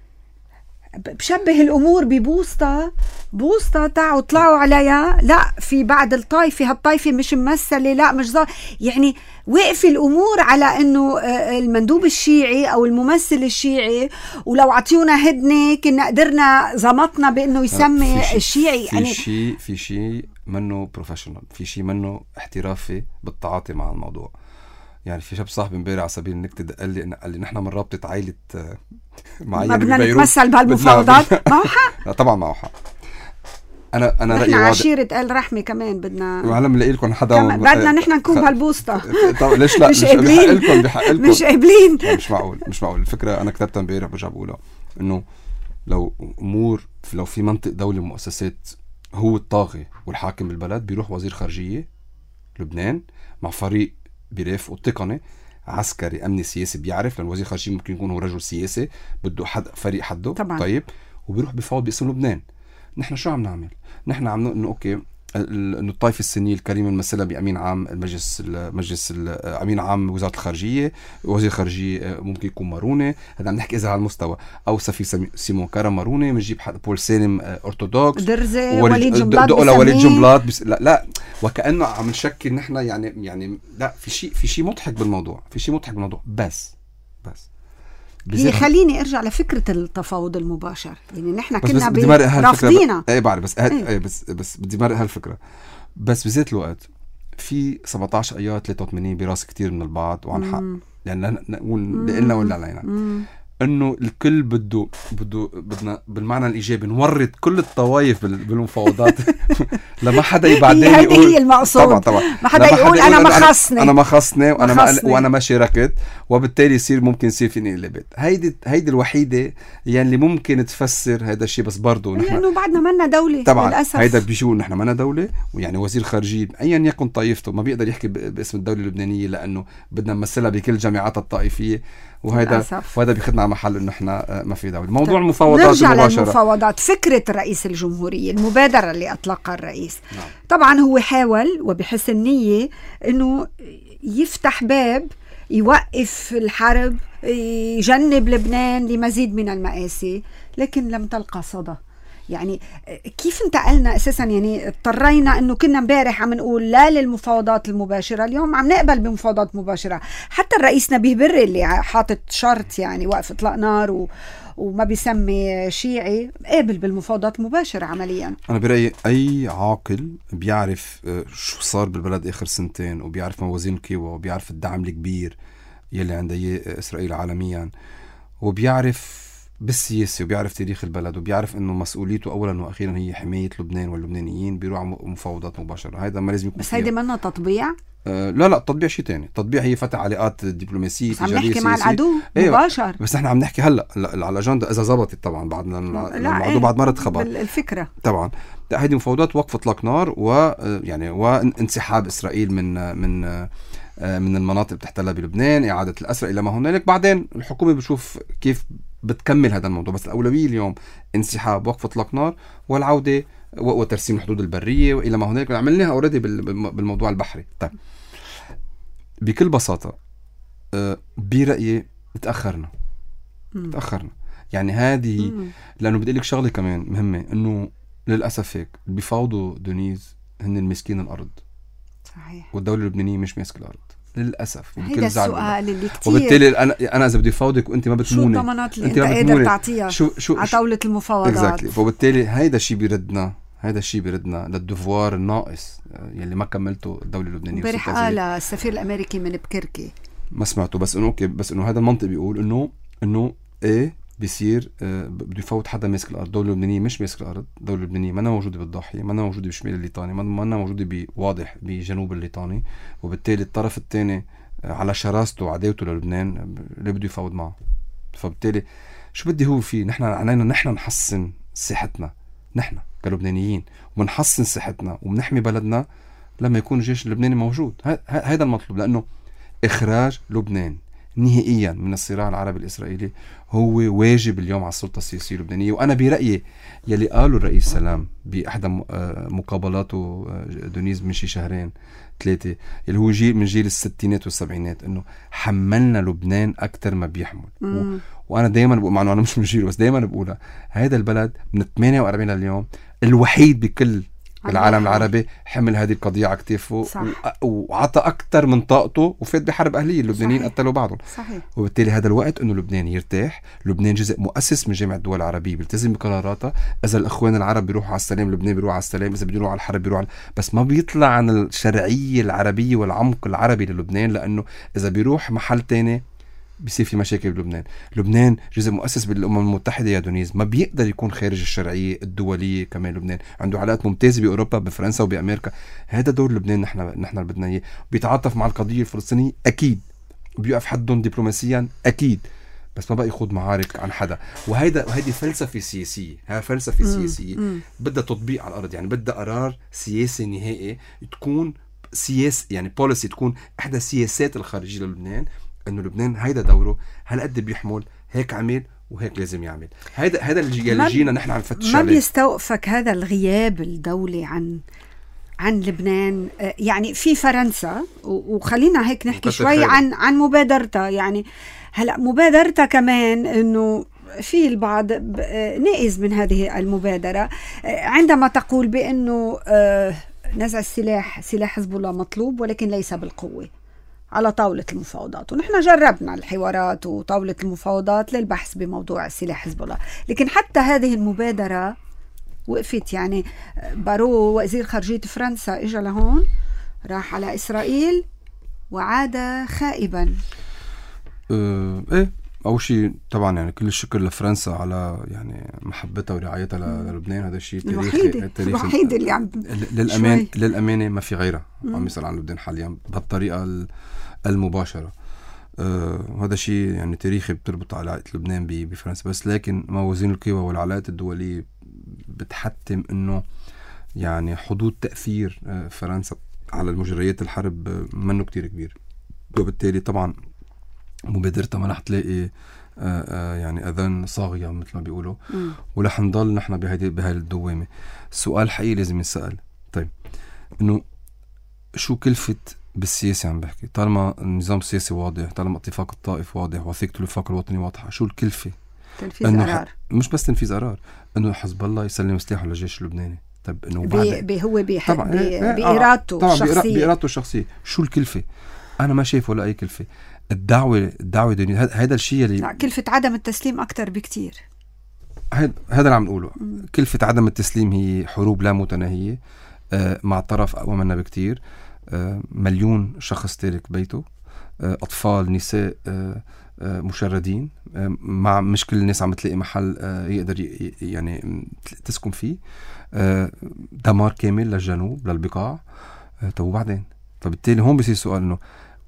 بشبه الامور ببوسطة بوسطة تعوا طلعوا عليها لا في بعد الطائفة هالطائفة مش ممثلة لا مش ظا يعني وقف الامور على انه المندوب الشيعي او الممثل الشيعي ولو عطيونا هدنة كنا قدرنا زمطنا بانه يسمي في الشيعي في يعني شيء في شيء منه بروفيشنال في شيء منه احترافي بالتعاطي مع الموضوع. يعني في شاب صاحبي امبارح على سبيل النكته قال لي قال لي نحن من رابطه عائله معينه ما بدنا نتمثل بهالمفاوضات معه حق لا طبعا معه حق. انا انا رايي واضح واضح عشيره آل رحمه كمان بدنا وعلم نلاقي لكم حدا بدنا نحن نكون بهالبوسطه طب ليش لا مش مش قابلين لكم بحق لكم مش قابلين مش معقول مش معقول. الفكره انا كتبتها امبارح برجع بقولها انه لو امور لو في منطق دولي ومؤسسات هو الطاغي والحاكم بالبلد بيروح وزير خارجيه لبنان مع فريق بيرافقه التقني عسكري امني سياسي بيعرف لان وزير خارجيه ممكن يكون هو رجل سياسي بده حد فريق حده طبعا. طيب وبيروح بفاوض باسم لبنان. نحن شو عم نعمل؟ نحن عم انه اوكي انه الطائفه السنيه الكريمه الممثله بامين عام المجلس المجلس امين عام وزاره الخارجيه وزير الخارجيه ممكن يكون ماروني. هذا عم نحكي اذا على المستوى او سفير سيمون كارا ماروني بنجيب حد بول سالم ارثوذكس درزه وليد جنبلاط وليد جنبلاط بس لا لا وكانه عم نشكل نحن يعني يعني لا في شيء في شيء مضحك بالموضوع في شيء مضحك بالموضوع بس بس هي خليني ارجع لفكره التفاوض المباشر. يعني نحن بس كنا بس رافضينها اي بعرف بس ايه. ايه بس بس بدي مرق هالفكره. بس بذات الوقت في سبعة عشر ايات ثلاثة وثمانين براس كتير من البعض وعن حق يعني نقول لنا ولا علينا انه الكل بده بده بدنا بالمعنى الايجابي نورد كل الطوائف بالمفاوضات لما حدا بعدين يقول هي المقصود طبعا طبعا ما حدا يقول, يقول انا ما خصني انا ما خصني وانا ما وانا ما شاركت وبالتالي يصير ممكن يصير في انقلابات. هيدي هيدي الوحيده يعني اللي ممكن تفسر هذا الشيء. بس برضه نحن لانه بعدنا منا دوله طبعا للاسف. هيدا بيجوا نحن منا دوله ويعني وزير خارجيه ايا يكن طائفته ما بيقدر يحكي باسم الدوله اللبنانيه لانه بدنا نمثلها بكل الجامعات الطائفيه وهذا وهذا بياخذنا على محل انه احنا ما في دوله. موضوع المفاوضات نرجع للمفاوضات. فكره رئيس الجمهوريه المبادره اللي اطلقها الرئيس نعم. طبعا هو حاول وبحسن نيه انه يفتح باب يوقف الحرب يجنب لبنان لمزيد من المآسي لكن لم تلقى صدى. يعني كيف انتقلنا اساسا يعني اضطرينا انه كنا امبارح عم نقول لا للمفاوضات المباشره اليوم عم نقبل بمفاوضات مباشره. حتى الرئيس نبيه بري اللي حاطط شرط يعني وقف اطلاق نار و وما بيسمي شيعي قابل بالمفاوضات المباشرة عمليا. أنا برأيي أي عاقل بيعرف شو صار بالبلد آخر سنتين وبيعرف موازين القوى وبيعرف الدعم الكبير يلي عندها إسرائيل عالميا وبيعرف بالسياسة وبيعرف تاريخ البلد وبيعرف إنه مسؤوليته أولا وأخيرا هي حماية لبنان واللبنانيين بيروح مفاوضات مباشرة. هذا ما لازم يكون بس هيدا منا تطبيع؟ آه لا لا تطبيع شيء تاني. تطبيع هي فتح علاقات دبلوماسية تجارية عم نحكي مع العدو مباشر. أيوة. بس نحن عم نحكي هلا على الأجندة إذا زبطت طبعا بعد العدو ايه بعد ما رتخبط الفكرة طبعا. هيدي مفاوضات وقف اطلاق نار ويعني وانسحاب إسرائيل من من من المناطق اللي بتحتلها بلبنان إعادة الأسرى إلى ما هنالك. بعدين الحكومة بتشوف كيف بتكمل هذا الموضوع. بس الأولوية اليوم انسحاب وقف اطلاق نار والعودة وترسيم الحدود البرية وإلى ما هنالك. عملناها أوريدي بالموضوع البحري. طيب بكل بساطة برأيي تأخرنا تأخرنا يعني هذه لأنه بدي لك شغلة كمان مهمة إنه للأسف هيك اللي بيفاوضوا دونيز هن المسكين الأرض صحيح والدولة اللبنانية مش ماسكة الأرض للأسف. هيدا السؤال اللي كتير وبالتالي أنا أنا إذا بدي فاوضك وأنت ما بتموني شو الضمانات اللي أنت قادر تعطيها شو شو على طاولة المفاوضات exactly. وبالتالي هيدا الشيء بيردنا هيدا الشيء بيردنا للدفوار الناقص يلي ما كملته الدولة اللبنانية. امبارح قال السفير الأمريكي من بكركي ما سمعته بس إنه أوكي بس إنه هذا المنطق بيقول إنه إنه إيه بيصير آه بده يفوت حدا ماسك الأرض. الدولة اللبنانية مش ماسك الأرض. الدولة اللبنانية ما موجودة بالضاحية ما موجودة بشمال الليطاني ما موجودة بواضح بجنوب الليطاني. وبالتالي الطرف الثاني آه على شراسته وعداوته للبنان اللي بده يفوض معه. فبالتالي شو بدي هو فيه نحن علينا نحن نحسن صحتنا نحن كلبنانيين وبنحسن صحتنا وبنحمي بلدنا لما يكون الجيش اللبناني موجود. هذا المطلوب لأنه إخراج لبنان نهائيا من الصراع العربي الإسرائيلي هو واجب اليوم على السلطة السياسية اللبنانية. وأنا برأيي يلي قالوا الرئيس سلام بأحدى مقابلاته دونيز من شي شهرين ثلاثة، اللي هو جيل من جيل الستينات والسبعينات، إنه حملنا لبنان أكتر ما بيحمل. و... وأنا دايما بقول، مع إنه أنا مش من جيله، بس دايما بقولها، هذا البلد من ثمانية وأربعين لليوم الوحيد بكل العالم العربي حمل هذه القضية على كتافه وعطى أكتر من طاقته وفات بحرب أهلية. اللبنانيين قتلوا بعضهم. صحيح. وبالتالي هذا الوقت إنه لبنان يرتاح. لبنان جزء مؤسس من جامعة الدول العربية، بيلتزم بقراراتها. إذا الأخوان العرب بيروحوا على السلام، لبنان بيروح على السلام. إذا بيروحوا على الحرب بيروح على... بس ما بيطلع عن الشرعية العربية والعمق العربي للبنان، لأنه إذا بيروح محل تاني بيصير في مشاكل بلبنان. لبنان جزء مؤسس بالأمم المتحدة يا دونيز، ما بيقدر يكون خارج الشرعية الدولية. كمان لبنان عنده علاقات ممتازة بأوروبا، بفرنسا وبأمريكا. هذا دور لبنان نحن نحن اللي بدنا إياه. بيتعاطف مع القضية الفلسطينية أكيد، بيقف حدهم دبلوماسيا أكيد، بس ما بقى يخوض معارك عن حدا. وهيدا وهيدي فلسفة سياسية، ها فلسفة سياسية بدها تطبيق على الأرض. يعني بدها قرار سياسي نهائي تكون سياسة، يعني بوليسي تكون إحدى السياسات الخارجية للبنان، إنه لبنان هيدا دوره، هالقد بيحمل، هيك عمل وهيك لازم يعمل. هيدا هيدا اللي جينا نحن عم نفتش عليه. ما بيستوقفك هذا الغياب الدولي عن عن لبنان. يعني في فرنسا، وخلينا هيك نحكي شوي عن عن مبادرتها. يعني هلا مبادرتها كمان إنه في البعض نائز من هذه المبادرة عندما تقول بأنه نزع السلاح، سلاح حزب الله مطلوب ولكن ليس بالقوة، على طاولة المفاوضات. ونحن جربنا الحوارات وطاولة المفاوضات للبحث بموضوع سلاح حزب الله، لكن حتى هذه المبادرة وقفت. يعني بارو وزير خارجية فرنسا اجى لهون، راح على إسرائيل وعاد خائبا. أه ايه أول شيء طبعا يعني كل الشكر لفرنسا على يعني محبتها ورعايتها للبنان. هذا الشيء تاريخي الوحيد اللي عم للأمان شوي. للأمانة ما في غيرها عم يصير عن لبنان حاليا بهالطريقة المباشرة. آه هذا شيء يعني تاريخي بتربط علاقة لبنان بفرنسا. بس لكن موازين القوى والعلاقات الدولية بتحتم إنه يعني حدود تأثير آه فرنسا على المجريات الحرب آه منه كتير كبير. وبالتالي طبعا مبادرتها ما رح تلاقي آه آه يعني أذان صاغية مثل ما بيقولوا، ورح نضل نحن بهذه بهذه الدوامة. السؤال حقيقي لازم ينسأل، طيب إنه شو كلفة بالسياسة؟ عم بحكي طالما النظام السياسي واضح، طالما اتفاق الطائف واضح، وثيقة الوفاق الوطني واضحة، شو الكلفة؟ تنفيذ قرار. مش بس تنفيذ قرار، إنه حزب الله يسلم سلاحه للجيش اللبناني. طب إنه بي بي هو بيحب بإرادته الشخصية. بإرادته الشخصية. شو الكلفة؟ أنا ما شايف ولا أي كلفة. الدعوة الدعوة دي هذا الشيء اللي لا، كلفة عدم التسليم أكتر بكتير. هذا هذا اللي عم نقوله. كلفة عدم التسليم هي حروب لا متناهية آه مع طرف أقوى منا بكتير. آه مليون شخص تارك بيته، آه أطفال، نساء، آه آه مشردين، آه مع مش كل الناس عم تلاقي محل آه يقدر ي يعني تسكن فيه، آه دمار كامل للجنوب للبقاع. آه طب وبعدين؟ فبالتالي هون بيصير سؤال إنه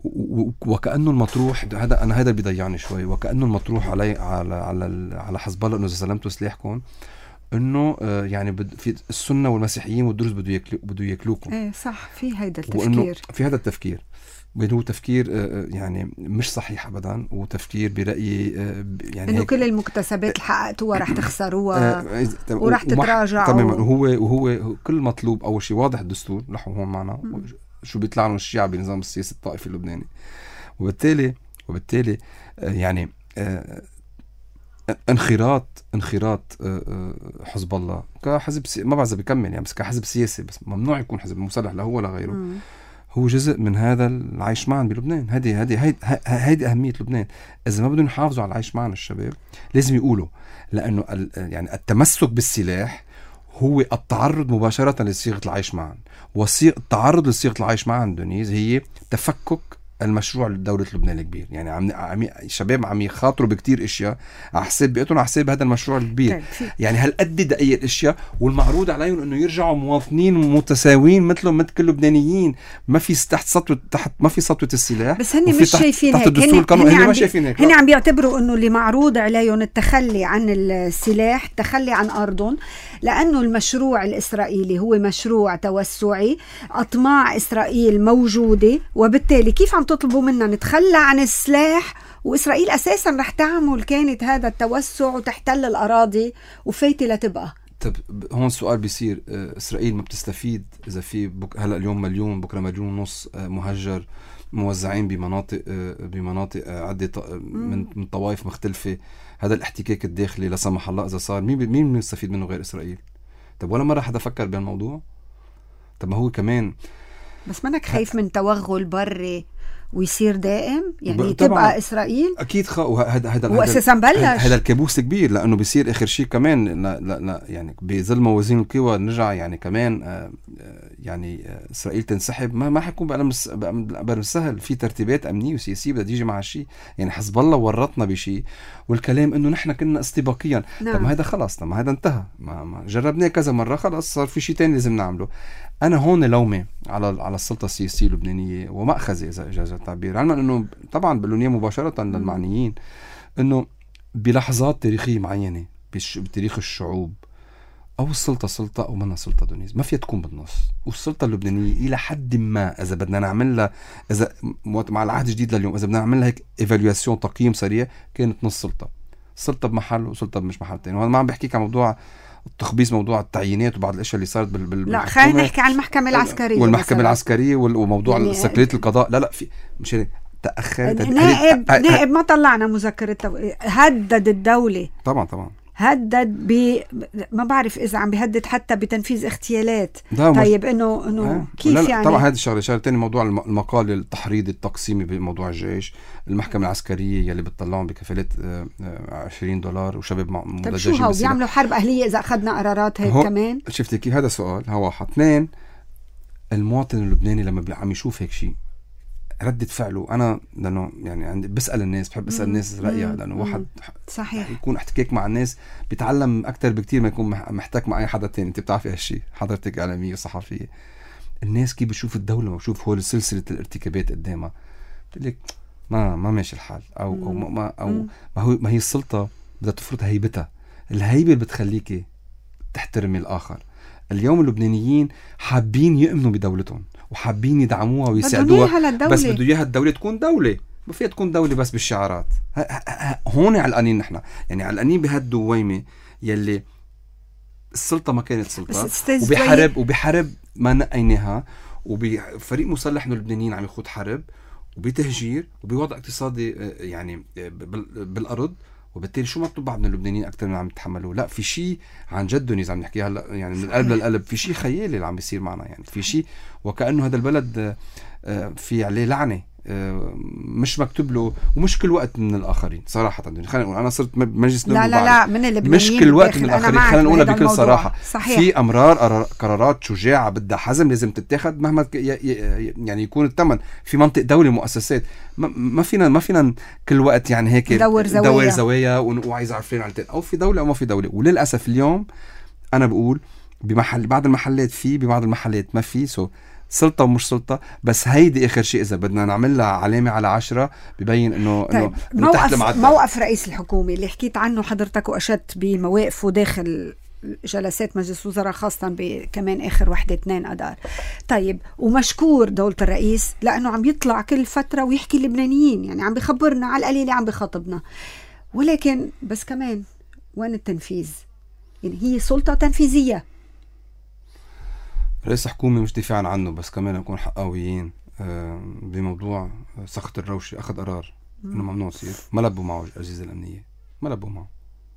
وكأنه المطروح هذا أنا هذا بيضيعني شوي، وكأنه المطروح علي على على على حزب الله إنه إذا سلمتوا سلاحكم إنه آه يعني في السنة والمسيحيين والدروز بده ياكلوا بده ياكلوكم. إيه صح، في هذا التفكير، في هذا التفكير هو تفكير آه يعني مش صحيح أبدا، وتفكير برأيي آه يعني إنه كل المكتسبات اللي حققتوها رح تخسروها آه ورح تتراجعوا تماما. وهو وهو كل مطلوب أول شيء واضح الدستور نحو هون معنا شو بيطلع لهم الشيعة بنظام السياسي الطائفي اللبناني. وبالتالي وبالتالي آه يعني آه انخراط انخراط حزب الله كحزب سي... ما بعرف اذا بيكمل يعني، بس كحزب سياسي، بس ممنوع يكون حزب مسلح لا هو ولا غيره. مم. هو جزء من هذا العيش معا بلبنان. هذه هذه هذه اهميه لبنان. اذا ما بدهم يحافظوا على العيش معا الشباب لازم يقولوا، لانه ال... يعني التمسك بالسلاح هو التعرض مباشره لصيغه العيش معا. وصيغه التعرض لصيغه العيش معا دونيز هي تفكك المشروع لدولة لبنان الكبير. يعني عم عم الشباب عم يخاطروا بكتير اشياء على حساب بيئتهم، على حساب هذا المشروع الكبير. يعني هل قد دقيق الاشياء والمعروض عليهم انه يرجعوا مواطنين متساويين مثلهم مثل كل اللبنانيين، ما في تحت سطوة تحت ما في سطوة السلاح. بس هني مش شايفين هيك، هني, هني, هني ما شايفين هيك. هني عم بيعتبروا انه اللي معروض عليهم التخلي عن السلاح، التخلي عن ارضهم، لانه المشروع الاسرائيلي هو مشروع توسعي، اطماع اسرائيل موجودة، وبالتالي كيف عم تطلبوا منا نتخلى عن السلاح وإسرائيل أساسا رح تعمل كانت هذا التوسع وتحتل الأراضي وفايتة لتبقى. طب هون سؤال بيصير، إسرائيل ما بتستفيد إذا في بك هلأ اليوم مليون بكرة مليون ونص مهجر موزعين بمناطق بمناطق عدة من من طوائف مختلفة؟ هذا الاحتكاك الداخلي لا سمح الله إذا صار مين مين بيستفيد منه غير إسرائيل؟ طب ولا مرة حدا فكر بهالموضوع؟ طب ما هو كمان بس منك خايف من توغل بري ويصير دائم يعني طبعاً. تبقى إسرائيل أكيد خ... وهذا هذا وأساسا بلش هذا الكابوس كبير، لأنه بيصير آخر شيء كمان لا لا لا يعني بظل موازين القوى نرجع يعني كمان آه يعني آه إسرائيل تنسحب، ما ما حيكون بقلم سهل. في ترتيبات أمنية وسياسية بدها تيجي مع الشيء، يعني حسب الله ورطنا بشيء والكلام إنه نحن كنا استباقيا. نعم. طب ما هذا خلاص، طب ما هذا انتهى، ما, ما جربناه كذا مرة، خلاص صار في شيء تاني لازم نعمله. أنا هون لومي على على السلطة السياسية اللبنانية ومأخذة إذا إجازة التعبير، علما إنه طبعا باللونية مباشرة للمعنيين إنه بلحظات تاريخية معينة بتاريخ الشعوب أو السلطة سلطة أو منها سلطة دونيز، ما فيها تكون بالنص. والسلطة اللبنانية إلى حد ما إذا بدنا نعملها، إذا مع العهد الجديد لليوم إذا بدنا نعملها هيك إيفاليواسيون تقييم سريع، كانت نص سلطة، سلطة بمحل وسلطة مش محل تاني. وأنا ما عم بحكيك عن موضوع التخبيص، موضوع التعيينات وبعض الاشياء اللي صارت بال بال لا خلينا نحكي عن المحكمه العسكريه والمحكمه مثلاً. العسكريه وموضوع يعني سكريه القضاء. لا لا في مش تاخر نائب نائب ما طلعنا مذكره هدد الدوله. طبعا طبعا هدد ب ما بعرف اذا عم بيهدد حتى بتنفيذ اغتيالات. طيب انه انه اه. كيف لا لا يعني؟ طبعا هذا الشغله شغله ثاني، موضوع المقال التحريضي التقسيمي بموضوع الجيش، المحكمه العسكريه يلي بتطلعهم بكفالات عشرين دولار وشباب طيب شو هو بيعملوا حرب اهليه اذا اخذنا قرارات هيك كمان؟ شفتي كيف؟ هذا سؤال. هو واحد. اثنين، المواطن اللبناني لما عم يشوف هيك شيء ردة فعله، أنا لأنه يعني عندي بسأل الناس، بحب أسأل الناس رأيها، لأنه واحد صحيح يكون احتكاك مع الناس بيتعلم أكتر بكتير ما يكون محتاج مع أي حدا تاني. أنت بتعرفي هالشيء، حضرتك إعلامية وصحفية، الناس كيف بتشوف الدولة وبشوف هول سلسلة الارتكابات قدامها، بتقول لك ما ما ماشي الحال، أو أو ما أو ما هو ما هي السلطة بدها تفرض هيبتها، الهيبة اللي بتخليكي تحترمي الآخر. اليوم اللبنانيين حابين يؤمنوا بدولتهم وحابين يدعموها ويساعدوها، بس بده اياها الدولة تكون دولة، ما فيها تكون دولة بس بالشعارات. هون علقانين نحن، يعني علقانين بهالدو ويمة يلي السلطة ما كانت سلطة، وبحرب وبحرب ما نقيناها، وبفريق مسلح من اللبنانيين عم يخوض حرب وبتهجير وبوضع اقتصادي يعني بالأرض، وبالتالي شو مطلوب بعض من اللبنانيين أكتر من عم يتحملوه؟ لا، في شيء عن جد دونيز عم نحكيها هلا يعني من القلب للقلب، في شيء خيالي اللي عم بيصير معنا، يعني في شيء وكأنه هذا البلد في عليه لعنة مش مكتوب له، ومش كل وقت من الآخرين صراحة. خلينا نقول أنا صرت بمجلس لا لا لا من اللبنانيين مش كل وقت من الآخرين، خلينا نقولها بكل صراحة. صحيح. في أمرار قرارات شجاعة بدها حزم لازم تتاخد مهما يعني يكون الثمن في منطق دولي مؤسسات. ما فينا ما فينا كل وقت يعني هيك ندور زوايا, ندور زوايا وعايز أعرفين على أو في دولة أو ما في دولة. وللأسف اليوم أنا بقول بمحل بعض المحلات في ببعض المحلات ما في، سو سلطة ومش سلطة، بس هيدي آخر شيء إذا بدنا نعملها علامة على عشرة ببين إنه طيب إنه موقف, موقف رئيس الحكومة اللي حكيت عنه حضرتك وأشدت بمواقفه داخل جلسات مجلس وزراء خاصة بكمان آخر وحدة اثنين أدار. طيب ومشكور دولة الرئيس لأنه عم يطلع كل فترة ويحكي اللبنانيين، يعني عم بيخبرنا على القليلة، عم بيخاطبنا، ولكن بس كمان وين التنفيذ؟ يعني هي سلطة تنفيذية. رئيس حكومة مش دفاعا عنه، بس كمان نكون حقاويين بموضوع سخط الروشي أخذ قرار إنه ممنوع يصير، ما لبوا معه الأجهزة الأمنية، ما لبوا معه.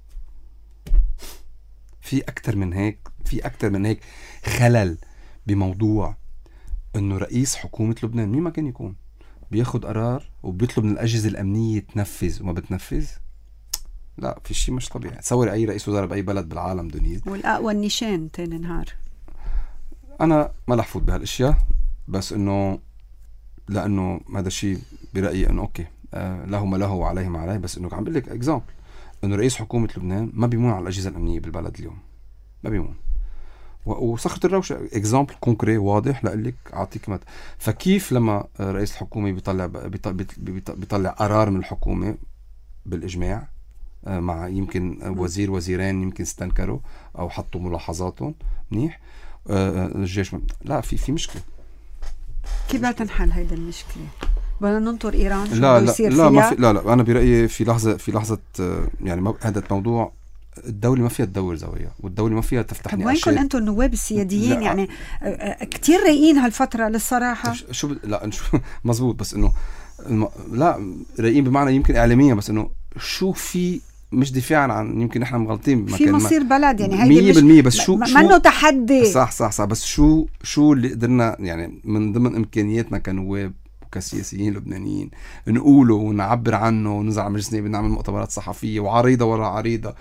في أكتر من هيك، في أكتر من هيك خلل بموضوع إنه رئيس حكومة لبنان مين ما كان يكون بياخد قرار وبيطلب من الأجهزة الأمنية تنفذ وما بتنفذ. لا، في شيء مش طبيعي. تصور أي رئيس وزراء بأي بلد بالعالم دنيا، والأقوى النشان تاني نهار. أنا ما رح فوت بهالأشياء، بس إنه لأنه هذا الشيء برأيي إنه أوكي آه له ما له وعليه ما عليه، بس إنه عم بقول لك إكزامبل إنه رئيس حكومة لبنان ما بيمون على الأجهزة الأمنية بالبلد اليوم، ما بيمون. وسخط الروشة إكزامبل كونكري واضح لقلك أعطيك مت. فكيف لما رئيس الحكومة بيطلع بيطلع قرار من الحكومة بالإجماع مع يمكن وزير وزيرين يمكن استنكروا أو حطوا ملاحظاتهم منيح، الجيش لا في في مشكلة. كيف تنحل هيدا المشكلة؟ بدنا ننطر ايران شو لا بده لا يصير لا ما فيها؟ في لا لا انا برايي في لحظه في لحظه يعني هذا الموضوع الدولة ما فيها تدور زوايا، والدولة ما فيها تفتح نقاشات. وينكم انتم النواب السياديين؟ يعني كتير رايقين هالفترة للصراحة. شو ب... لا شو مزبوط، بس انه الم... لا رايقين بمعنى يمكن اعلاميا، بس انه شو في مش دفاعا عن يمكن نحن مغلطين في مصير ما... بلد يعني هيدي مية بالمية، بس شو ما انه تحدي. صح صح صح بس شو شو اللي قدرنا يعني من ضمن امكانياتنا كنواب كسياسيين لبنانيين نقوله ونعبر عنه ونزع مجلس النواب، نعمل مؤتمرات صحفية وعريضة وراء عريضة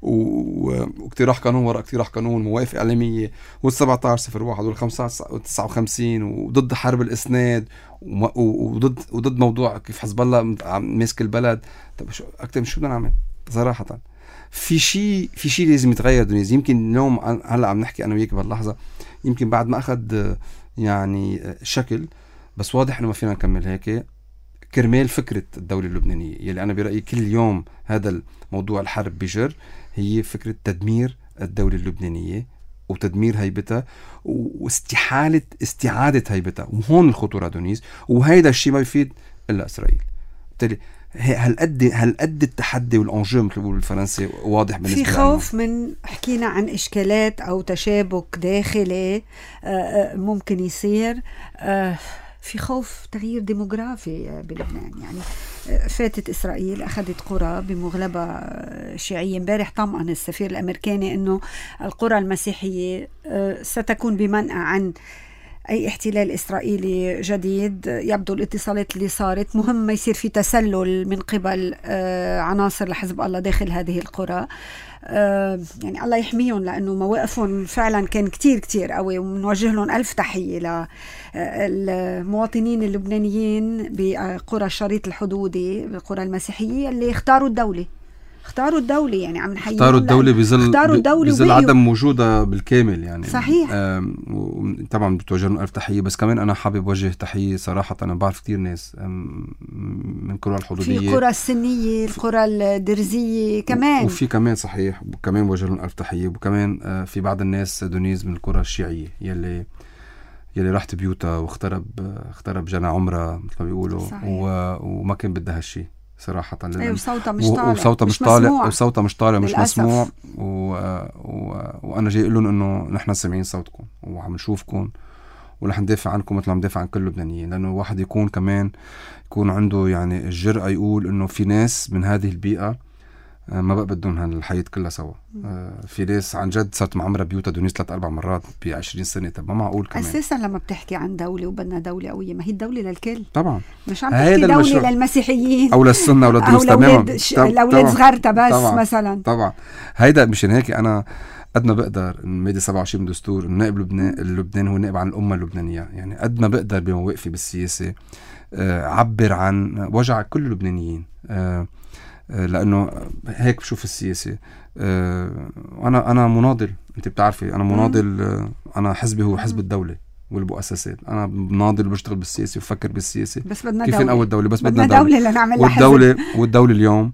واقتراح قانون وراء اقتراح قانون، مواقف إعلامية، والسبعة عشر صفر واحد والخمسة وتسعة وخمسين، وضد حرب الإسناد، وضد وضد موضوع كيف حزب الله ماسك البلد. طب شو أكتر من شو بدنا نعمل صراحة؟ في شيء في شيء لازم يتغير دنيز. يمكن اليوم هلا عم نحكي أنا وياك بهاللحظة، يمكن بعد ما أخذ يعني شكل، بس واضح انه ما فينا نكمل هيك كرمال فكرة الدولة اللبنانية يلي انا برأيي كل يوم هذا الموضوع الحرب بيجر، هي فكرة تدمير الدولة اللبنانية وتدمير هيبتها واستحالة استعادة هيبتها، وهون الخطورة دونيز. وهيدا الشيء ما بيفيد الا اسرائيل. بالتالي هالقد هالقد التحدي والانجو مثل بيقولوا بالفرنسي واضح بالنسبه في خوف لنا. من حكينا عن اشكالات او تشابك داخلي ممكن يصير، في خوف تغيير ديموغرافي بلبنان. يعني فاتت إسرائيل أخذت قرى بمغلبة شيعية. امبارح طمأن السفير الأمريكاني أنه القرى المسيحية ستكون بمنأى عن أي احتلال إسرائيلي جديد. يبدو الاتصالات اللي صارت مهم ما يصير في تسلل من قبل عناصر لحزب الله داخل هذه القرى. يعني الله يحميهم، لأنه مواقفهم فعلا كان كتير كتير قوي، ومنوجه لهم ألف تحية للمواطنين اللبنانيين بقرى الشريط الحدودي، القرى المسيحية اللي اختاروا الدولة اختاروا الدولة يعني عم نحييهم. اختاروا الدولة بظل اختاروا الدولة بظل عدم وجودها بالكامل يعني. صحيح. طبعا بتوجه لهم ألف تحية، بس كمان أنا حابب وجه تحية صراحة. أنا بعرف كتير ناس من قرى الحدودية، في قرى السنية، القرى الدرزية كمان، وفي كمان صحيح وكمان وجه لهم ألف تحية. وكمان في بعض الناس دونيز من القرى الشيعية يلي يلي راحت بيوتها واخترب اخترب جنى عمرها مثل ما بيقولوا، وما كان بدها هالشي صراحة. أيوة وصوتها مش طالع وصوتها مش طالع وصوتها مش طالع مش مسموع. و... و... وأنا جاي أقول لهم إنه نحن سامعين صوتكم وعم نشوفكم ورح ندافع عنكم مثل ما ندافع عن كل اللبنانيين. لأنه الواحد يكون كمان يكون عنده يعني الجرأة يقول إنه في ناس من هذه البيئة ما بقى بدهم هالحياة كلها سوا. في ناس عن جد صارت معمرة بيوتها دونيس ثلاث أربع مرات بعشرين سنة. طب ما معقول كمان. أساسا لما بتحكي عن دولة وبدنا دولة قوية، ما هي الدولة للكل طبعا، مش عم تحكي دولة المشروع. للمسيحيين أو للسنة أو للدروز تماما، الأولاد صغارتها بس طبعًا. مثلا طبعا هيدا مشان هيك أنا قد ما بقدر مادة سبعة وعشرين من دستور النائب لبنان اللبنان هو نائب عن الأمة اللبنانية. يعني قد ما بقدر بمواقفي بالسياسة عبر عن وجع كل اللبنانيين، لأنه هيك بشوف السياسة. أنا أنا مناضل، أنت بتعرفي أنا مناضل. أنا حزبي هو حزب الدولة والمؤسسات. أنا مناضل وبشتغل بالسياسة وفكر بالسياسة، بس بدنا كيف دولة. أول دولة بس بدنا, بدنا دولة, دولة لنعمل والدولة والدولة اليوم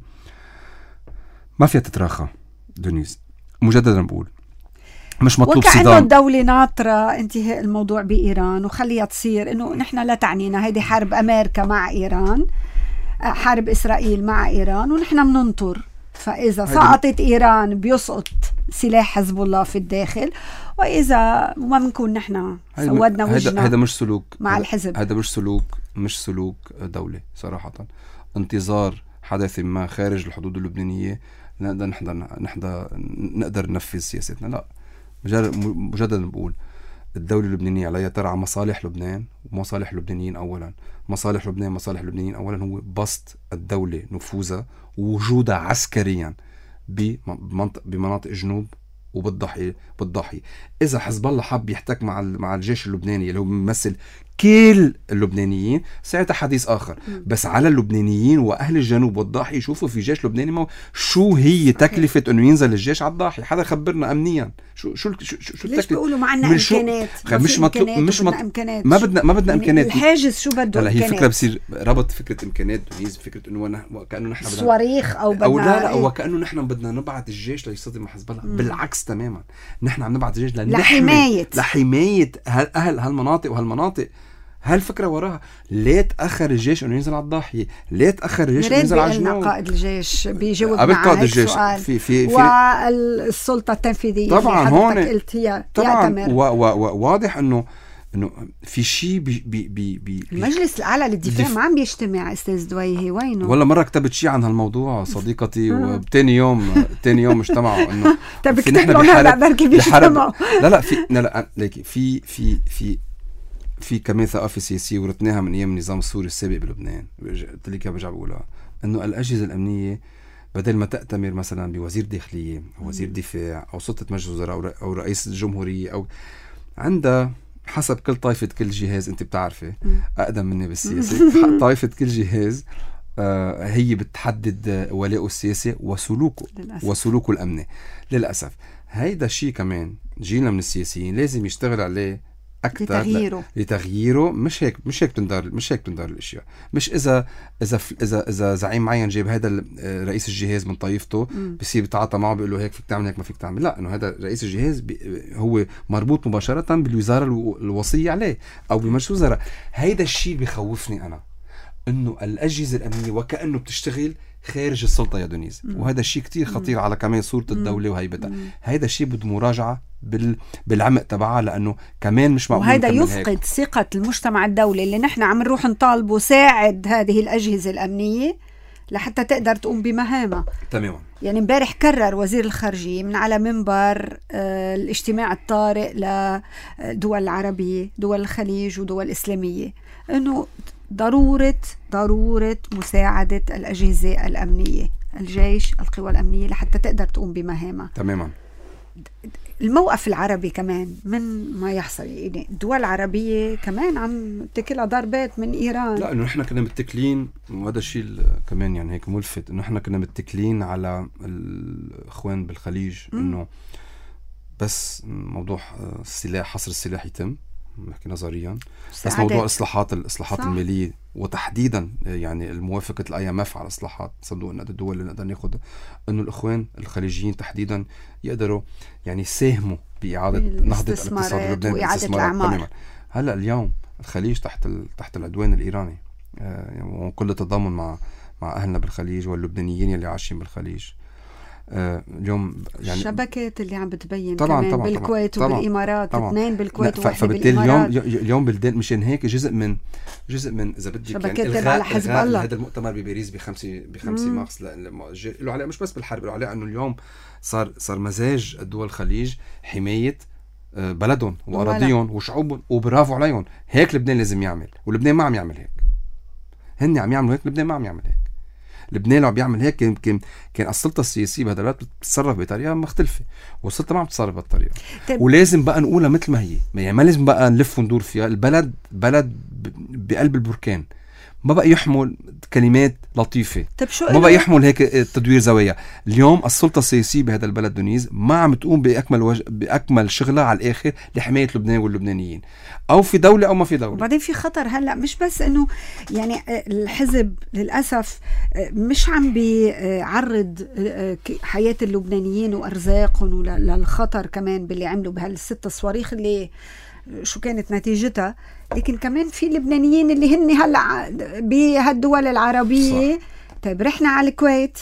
ما فيها تتراخى دونيز. مجددا بقول مش مطلوب صدام. وكأنه الدولة ناطرة انتهاء الموضوع بإيران وخليها تصير، إنه نحن لا تعنينا هيدي حرب أمريكا مع إيران، حرب إسرائيل مع إيران، ونحن بننطر. فإذا سقطت إيران بيسقط سلاح حزب الله في الداخل، وإذا ما بنكون نحن سودنا وجهنا. هذا مش سلوك مع الحزب. هذا مش سلوك مش سلوك دولة صراحة. انتظار حدث ما خارج الحدود اللبنانية نقدر نحضر نحضر نقدر ننفذ سياستنا، لا. مجددا بقول الدولة اللبنانية عليها ترعى مصالح لبنان ومصالح اللبنانيين أولا. مصالح لبنان مصالح اللبنانيين أولا هو بسط الدولة نفوذها ووجودها عسكريا بمنطقة بمناطق جنوب وبالضاحية بالضاحية. إذا حزب الله حب يحتك مع مع الجيش اللبناني اللي هو بيمثل كل اللبنانيين ساعتها حديث آخر. م. بس على اللبنانيين وأهل الجنوب والضاحية يشوفوا في جيش لبناني. ما شو هي تكلفة إنه ينزل الجيش على الضاحية؟ حدا خبرنا أمنيا شو شو شو شو ليش بيقولوا معنا إمكانات؟ مش مطلوب مش مط... إمكانات. ما بدنا ما بدنا إمكانات. الحاجز شو بده؟ هلا هي فكرة بصير ربط فكرة إمكانات هي فكرة إنه أنا كأنه نحن بدنا صواريخ أو بدنا أو لا لا أو كأنه نحن بدنا نبعث الجيش ليصطدم مع حزب الله. بالعكس تماما، نحن عم نبعث الجيش لحماية لحماية أهل هالمناطق وهالمناطق هالفكرة وراها. ليه تأخر الجيش انه ينزل على الضاحية؟ ليه تأخر الجيش انه ينزل على الجنوب؟ قائد الجيش بيجاوب قبل مع قائد هيك الجيش سؤال. في في في والسلطة التنفيذية طبعا هون قلت هي طبعا واضح انه انه في شيء بي بي بي بي المجلس الاعلى للدفاع ما عم بيجتمع. استاذ دويهي وينه؟ والله مره كتبت شيء عن هالموضوع صديقتي وبتاني يوم تاني يوم اجتمعوا انه طب اكتب لهم هلا بركي بيجتمعوا. لا لا في لا لا ليكي في في في في كمان ثقافه سياسيه ورثناها من ايام النظام السوري السابق بلبنان. قلت لك برجع بقولها انه الاجهزه الامنيه بدل ما تأتمر مثلا بوزير داخليه او وزير دفاع او سلطه مجلس وزراء او رئيس الجمهوريه او عندها حسب كل طائفة كل جهاز، انت بتعرفي اقدم مني بالسياسة، طائفة كل جهاز آه هي بتحدد ولاءه السياسي وسلوكه للأسف. وسلوكه الامني. للأسف هيدا الشيء كمان جيلنا من السياسيين لازم يشتغل عليه أكثر لتغييره لتغييره مش هيك مش هيك بتندار مش هيك بتندار الاشياء. مش اذا اذا اذا اذا زعيم معين جايب هذا رئيس الجهاز من طائفته بصير بيتعاطى معه بيقول له هيك فيك تعمل هيك ما فيك تعمل. لا، انه هذا رئيس الجهاز هو مربوط مباشره بالوزاره الوصيه عليه او بمجلس وزراء. هيدا الشيء بيخوفني انا، انه الاجهزه الامنيه وكانه بتشتغل خارج السلطه يا دونيز. وهذا الشيء كتير خطير على كمان صورة الدولة وهيبتها. هيدا الشيء بده مراجعة بال... بالعمق تبعها، لأنه كمان مش معقول. وهذا يفقد هيك. ثقة المجتمع الدولي اللي نحن عم نروح نطالبه ساعد هذه الأجهزة الأمنية لحتى تقدر تقوم بمهامها. تماما. يعني امبارح كرر وزير الخارجية من على منبر آه الاجتماع الطارئ لدول العربية، دول الخليج ودول الإسلامية، إنه ضرورة ضرورة مساعدة الأجهزة الأمنية، الجيش، القوى الأمنية، لحتى تقدر تقوم بمهامها. تماما. الموقف العربي كمان من ما يحصل، يعني الدول العربية كمان عم تكلها ضربات من إيران. لا، إنه إحنا كنا متكلين، وهذا الشيء كمان يعني هيك ملفت، إنه إحنا كنا متكلين على الإخوان بالخليج إنه بس موضوع السلاح، حصر السلاح يتم، نحكي نظريا، بس موضوع الاصلاحات الاصلاحات صح. الماليه، وتحديدا يعني الموافقه الاي ام اف على اصلاحات صندوق النقد الدولي اللي نقدر ناخذ، انه الاخوان الخليجيين تحديدا يقدروا يعني يساهموا باعاده نهضه الاقتصاد اللبناني واعاده الاعمار. هلا اليوم الخليج تحت ال... تحت العدوان الايراني، آه وكل تضامن مع مع اهلنا بالخليج واللبنانيين اللي عايشين بالخليج. آه اليوم يعني الشبكات اللي عم بتبين طبعا كمان طبعا بالكويت طبعا وبالامارات، اثنين بالكويت وواحد فبالتالي بالامارات. اليوم اليوم بلدان مشان هيك جزء من جزء من اذا بدك يعني الغاء حزب الله. هذا المؤتمر بباريس بخمسة بخمسة مارس له عليه مش بس بالحرب، له عليه انه اليوم صار صار مزاج الدول الخليج حمايه بلدهم واراضيهم وشعوبهم، وبرافو عليهم. هيك لبنان لازم يعمل، ولبنان ما عم يعمل هيك. هن عم يعملوا هيك، لبنان ما عم يعمل هيك. لبنان لو عم بيعمل هيك كان كان السلطه السياسيه بهذا الوقت بتتصرف بطريقه مختلفه، والسلطه ما عم تتصرف بهالطريقه. ولازم بقى نقولها مثل ما هي، يعني ما لازم بقى نلف وندور فيها. البلد بلد بقلب البركان، ما بقى يحمل كلمات لطيفة، ما بقى يحمل هيك تدوير زوايا. اليوم السلطة السياسية بهذا البلد دونيز ما عم تقوم بأكمل وج... بأكمل شغلها على الآخر لحماية لبنان واللبنانيين، أو في دولة أو ما في دولة. وبعدين في خطر هلأ، مش بس إنه يعني الحزب للأسف مش عم بيعرض حياة اللبنانيين وأرزاقهم للخطر كمان باللي عملوا بهالست صواريخ اللي شو كانت نتيجتها، لكن كمان في لبنانيين اللي هن هلا بهالدول العربية. صح. طيب رحنا على الكويت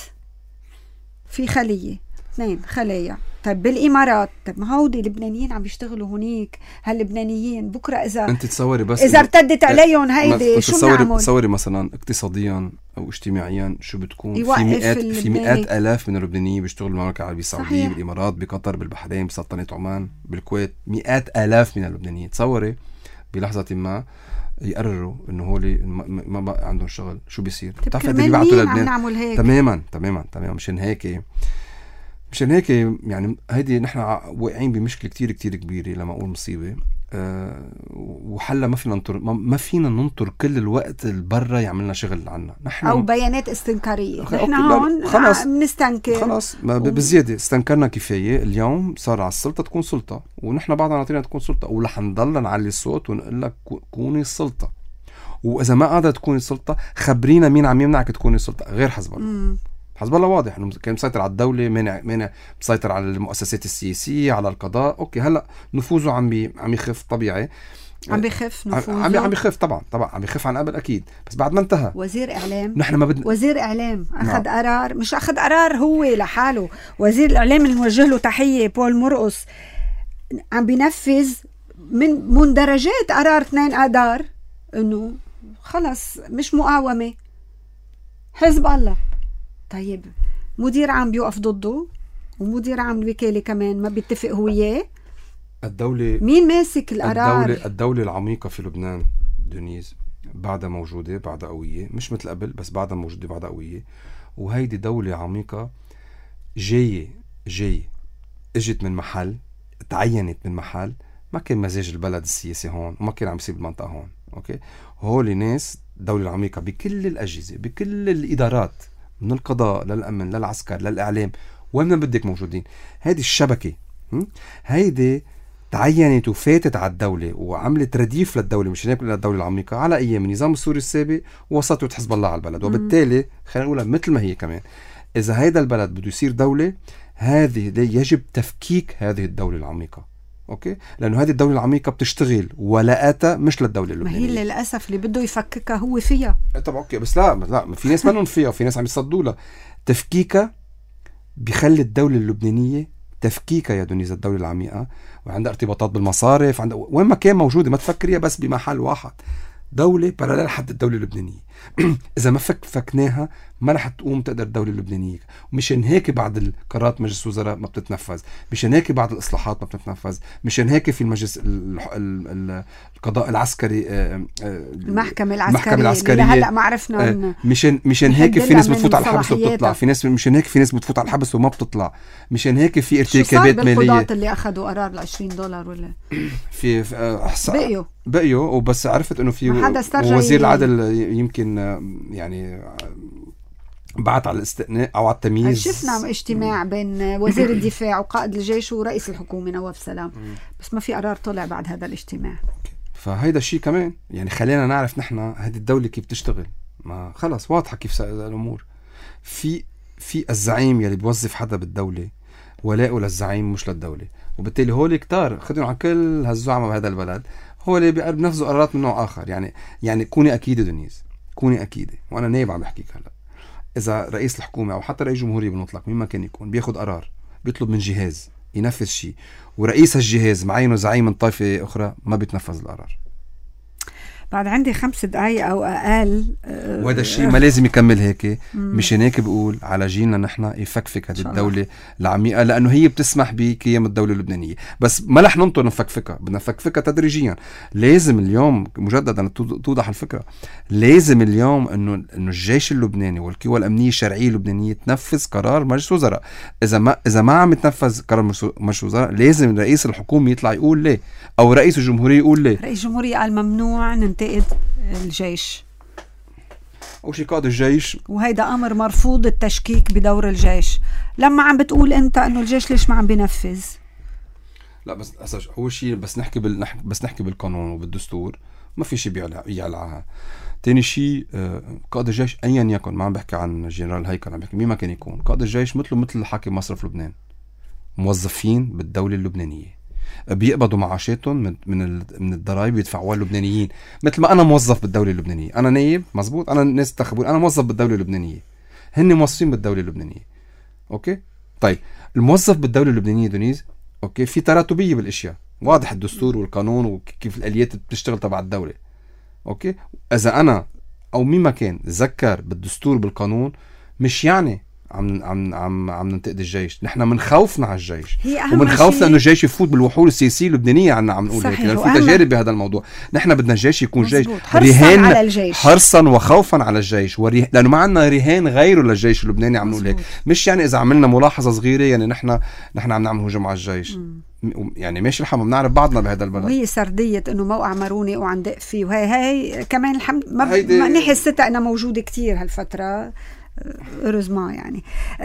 في خلية، اثنين خلايا. طيب بالإمارات، طيب ما هودي لبنانيين عم بيشتغلوا هنيك. هاللبنانيين بكرة إذا أنت تصوري بس إذا ارتدت عليهم هيدي شو بنعمل؟ تصوري مثلا اقتصاديا أو اجتماعيا شو بتكون في مئات في مئات آلاف من اللبنانيين بيشتغلوا بالمملكة العربية السعودية، بالإمارات، بقطر، بالبحرين، بسلطنة عمان، بالكويت. مئات آلاف من اللبنانيين. تصوري بلحظة ما يقرروا انه هولي ما بقى عندهم شغل، شو بيصير؟ بتعرف اللي بيبعتوا للبنان؟ تماما تماما تماما. مشان هيك مشان هيك يعني هيدي نحن واقعين بمشكلة كتير كتير كبيرة، لما اقول مصيبة. أه وحلا ما فينا ننطر ما فينا ننطر كل الوقت البرة يعملنا شغل عنا نحن، او بيانات استنكارية. نحن هون خلاص بنستنكر، خلاص و... بزيادة استنكرنا كفاية. اليوم صار على السلطة تكون سلطة، ونحن بعضنا ناطرين تكون سلطة، ورح نضل نعلي الصوت ونقول لك كوني السلطة، وإذا ما قادرة تكوني السلطة خبرينا مين عم يمنعك تكوني السلطة غير حزب الله. حزب الله واضح انه كان مسيطر على الدوله، مانع مانع مسيطر على المؤسسات السياسيه، على القضاء. اوكي هلا نفوذه عم بي عم يخف طبيعي، عم بيخف نفوذه. عم عم بيخف طبعا طبعا عم بيخف عن قبل اكيد، بس بعد ما انتهى. وزير اعلام نحن ما بدنا وزير اعلام اخذ نعم. قرار، مش اخذ قرار هو لحاله، وزير الاعلام اللي نوجه له تحيه بول مرقص عم بينفذ من مندرجات قرار اثنين اذار انه خلص مش مقاومه حزب الله. طيب مدير عام بيوقف ضده ومدير عام الوكاله كمان ما بيتفق هو وياه. الدولة مين ماسك القرار؟ الدولة الدولة العميقة في لبنان دونيز بعدها موجودة، بعدها قوية، مش مثل قبل بس بعدها موجودة، بعدها قوية. وهيدي دولة عميقة جاية جاية اجت من محل، تعينت من محل ما كان مزاج البلد السياسي هون وما كان عم يصير بالمنطقة هون. اوكي، هول ناس الدولة العميقة بكل الأجهزة بكل الإدارات من القضاء للأمن للعسكر للإعلام وين ما بدك موجودين. هيدي الشبكة هيدي تعينت وفاتت على الدولة وعملت رديف للدولة، مش هناك للدولة العميقة على أيام النظام السوري السابق ووسطت حزب الله على البلد. وبالتالي خلينا نقولها مثل ما هي كمان، إذا هيدا البلد بده يصير دولة، هذه يجب تفكيك هذه الدولة العميقة. اوكي، لانه هذه الدوله العميقه بتشتغل ولاءاتها مش للدوله اللبنانيه. ما هي للاسف اللي بده يفككها هو فيها. طب اوكي، بس لا لا في ناس منهم فيها وفي ناس عم يصدوا لها. تفكيكها بيخلي الدوله اللبنانيه تفكيكها يا دونيز الدوله العميقه وعندها ارتباطات بالمصارف، عندها وين ما كان موجوده، ما تفكريها بس بمحل واحد، دولة باراليل حد الدولة اللبنانية. إذا ما فك فكناها ما رح تقوم تقدر الدولة اللبنانية. مشان هيك بعد القرارات مجلس الوزراء ما بتتنفذ، مشان هيك بعد الإصلاحات ما بتتنفذ، مشان هيك في المجلس القضاء العسكري المحكمة العسكرية, العسكرية اللي هلأ ما عرفنا مشان مشان هيك في ناس بتفوت على الحبس وبتطلع، في ناس مشان هيك في ناس بتفوت على الحبس وما بتطلع، مشان هيك في ارتكابات مالية. شو صار بالقضاة اللي أخذوا قرار العشرين دولار ولا في بقيوا بقيوا وبس عرفت انه في وزير العدل يمكن يعني بعت على الاستئناء او على التمييز. شفنا اجتماع بين وزير الدفاع وقائد الجيش ورئيس الحكومة نواف سلام، بس ما في قرار طلع بعد هذا الاجتماع. فهيدا الشيء كمان يعني خلينا نعرف نحن هذه الدولة كيف بتشتغل. ما خلص واضحة كيف الامور. في في الزعيم يلي بيوظف حدا بالدولة ولاءه للزعيم مش للدولة، وبالتالي هول كتار خدوا عن كل هالزعماء بهذا البلد هو اللي بنفذوا قرارات من نوع آخر. يعني يعني كوني أكيدة دونيز، كوني أكيدة، وأنا نايب عم بحكيك هلا. إذا رئيس الحكومة أو حتى رئيس جمهورية بالمطلق مين ما كان يكون بياخد قرار بيطلب من جهاز ينفذ شيء ورئيس الجهاز معينه زعيم من طائفة أخرى ما بيتنفذ القرار. بعد عندي خمس دقايق أو أقل، وهذا الشيء ما لازم يكمل هيك. مش هيك بقول على جيلنا نحن يفكفك هذه الدولة العميقة، لأنه هي بتسمح بقيام الدولة اللبنانية، بس ما رح ننطر نفكفكها، بدنا نفكفكها تدريجيا. لازم اليوم مجددا توضح الفكرة، لازم اليوم إنه إنه الجيش اللبناني والقوى الأمنية الشرعية اللبنانية تنفذ قرار مجلس الوزراء. إذا ما إذا ما عم يتنفذ قرار مجلس الوزراء لازم رئيس الحكومة يطلع يقول ليه، أو رئيس الجمهورية يقول ليه. رئيس الجمهورية قال ممنوع ننتقد الجيش أو شي قائد الجيش، وهيدا أمر مرفوض التشكيك بدور الجيش. لما عم بتقول أنت إنه الجيش ليش ما عم بينفذ؟ لا بس أساس أول شيء بس نحكي بال بس نحكي بالقانون وبالدستور ما في شيء بيعلعها. تاني شيء قائد الجيش أيا يكن، ما عم بحكي عن جنرال هيكل، عم بحكي مين ما كان يكون قائد الجيش مثله مثل حاكم مصرف لبنان، موظفين بالدولة اللبنانية بيقبضوا معاشاتهم من من من الضرائب يدفعوها اللبنانيين، مثل ما انا موظف بالدوله اللبنانيه. انا نايب مزبوط، انا الناس انتخبوني، انا موظف بالدوله اللبنانيه، هن موظفين بالدوله اللبنانيه. اوكي طيب الموظف بالدوله اللبنانيه دونيز اوكي في تراتبيه بالاشياء، واضح الدستور والقانون وكيف الاليات بتشتغل تبع الدوله. اوكي اذا انا او مين ما كان ذكر بالدستور بالقانون مش يعني عم عم عم عم ننتقد الجيش. نحن من خوفنا على الجيش ومن خوفنا انه الجيش يفوت بالوحول السياسيه اللبنانيه. عنا عم نقول هيك لانه في تجارب بهذا الموضوع. نحن بدنا الجيش يكون جيش رهان على الجيش، حرصا وخوفا على الجيش وريه... لانه ما عندنا رهان غيره للجيش اللبناني. عم نقول هيك مش يعني اذا عملنا ملاحظه صغيره يعني نحن نحن عم نعمل هجوم على الجيش. م. يعني ماشي الحمد بنعرف بعضنا بهذا البلد. وهي سرديه انه موقع ماروني وعندق فيه، وهي هي كمان الحمد ما, ب... ما نحي الستة انها موجوده كتير هالفتره رزما يعني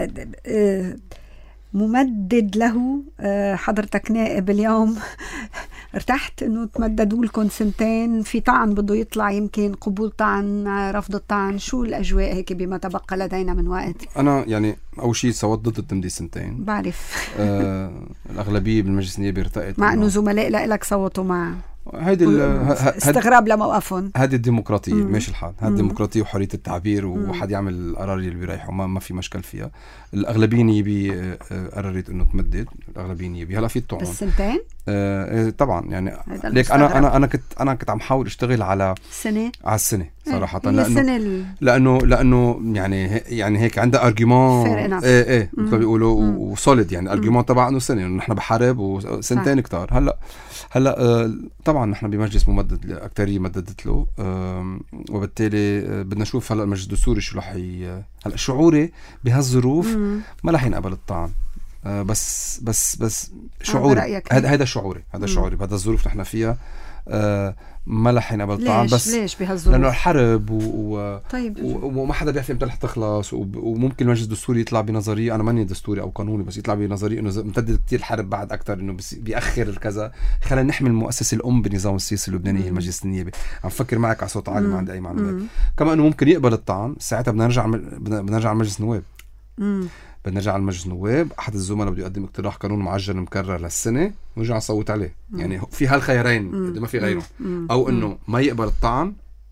ممدد له. حضرتك نائب اليوم ارتحت انه تمددوا لكم سنتين، في طعن بده يطلع يمكن قبول طعن رفض الطعن، شو الاجواء هيك بما تبقى لدينا من وقت؟ انا يعني اول شيء صوت ضد التمديد سنتين، بعرف آه الاغلبيه بالمجلس النيابي ارتقت مع انه زملاء لك صوتوا مع هيدي استغراب لموقفهم. هذه الديمقراطية ماشي الحال، هذه الديمقراطية وحرية التعبير، وواحد يعمل القرار اللي بيريحه، ما ما في مشكل فيها. الأغلبية نيبي قررت إنه تمدد، الأغلبية نيبي هلا في الطعون بالسنتين. آه طبعا يعني ليك أنا أنا أنا كنت أنا كنت عم حاول أشتغل على سنة على السنة صراحة، إيه. لأنه ال... لأنه لأنه يعني يعني هيك عندها أرجيومون إيه إيه مثل بيقولوا وصولد، يعني أرجيومون تبع إنه سنة نحن بحارب وسنتين كتار. هلا هلا آه طبعا نحن بمجلس ممدد أكترية مددت له، آه وبالتالي آه بدنا نشوف هلا المجلس الدستوري شو رح ي... هلا شعوري بهالظروف ما رح ينقبل الطعن، آه بس بس بس شعوري هذا هذا شعوري هذا شعوري بهذا الظروف نحن فيها، آه ما رح ينقبل الطعن. بس ليش بهالظروف؟ لأنه الحرب و... و... طيب. و... وما حدا بيعرف امتى رح تخلص، و... وممكن المجلس الدستوري يطلع بنظريه، انا ماني دستوري او قانوني، بس يطلع بنظريه انه امتدت كتير الحرب بعد اكثر، انه بس بيأخر كذا. خلينا نحمل المؤسسه الام بالنظام السياسي اللبناني هي المجلس النيابي. عم فكر معك على صوت عالي، ما عندي اي معلومات. كما انه ممكن يقبل الطعن، ساعتها بدنا نرجع بدنا نرجع على مجلس النواب. بدنا نرجع على مجلس النواب، احد الزملاء بده يقدم اقتراح قانون معجل مكرر للسنه ونرجع نصوت عليه. مم. يعني في هالخيارين، ما في غيره. او انه ما يقبل الطعن،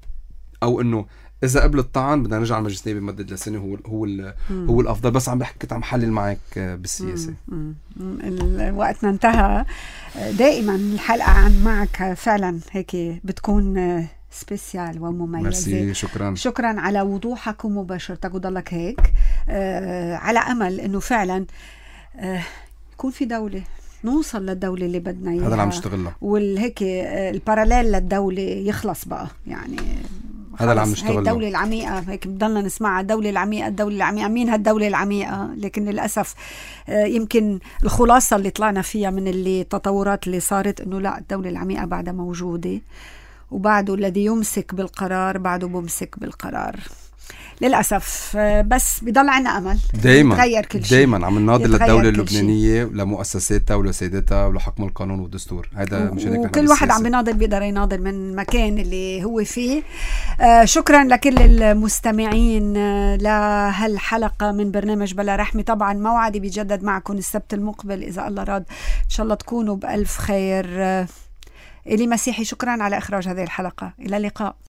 او انه اذا قبل الطعن بدنا نرجع على المجلس النيابي يمدد لسنه، هو هو هو الافضل. بس عم بحكي عم حلل معك بالسياسه. وقتنا انتهى. دائما الحلقه عن معك فعلا هيك بتكون سبيسيال ومميزة. ميرسي، شكرا شكرا على وضوحك ومباشرتك، وضلك هيك آه على أمل أنه فعلا آه يكون في دولة، نوصل للدولة اللي بدنا إياها، هذا اللي عم نشتغل له، والهيك آه الباراليل للدولة يخلص بقى. يعني هذا اللي عم نشتغل له. هي الدولة العميقة هيك بضلنا نسمعها، الدولة العميقة الدولة العميقة. مين هالدولة العميقة؟ لكن للأسف آه يمكن الخلاصة اللي طلعنا فيها من اللي التطورات اللي صارت إنه لا، الدولة العميقة بعدها موجودة، وبعده الذي يمسك بالقرار بعده بمسك بالقرار للأسف. بس بيضل عنا أمل دايما يتغير كل شيء. دايما عم نناضل للدولة اللبنانية، لمؤسساتها ولسيادتها ولحكم القانون والدستور. هذا مش هيك، وكل واحد عم بيناضل بيقدر يناضل من المكان اللي هو فيه. آه شكرا لكل المستمعين آه لهالحلقة من برنامج بلا رحمة. طبعا موعدي بيجدد معكم السبت المقبل إذا الله راد. إن شاء الله تكونوا بألف خير. آه إلي مسيحي، شكرا على إخراج هذه الحلقة. إلى اللقاء.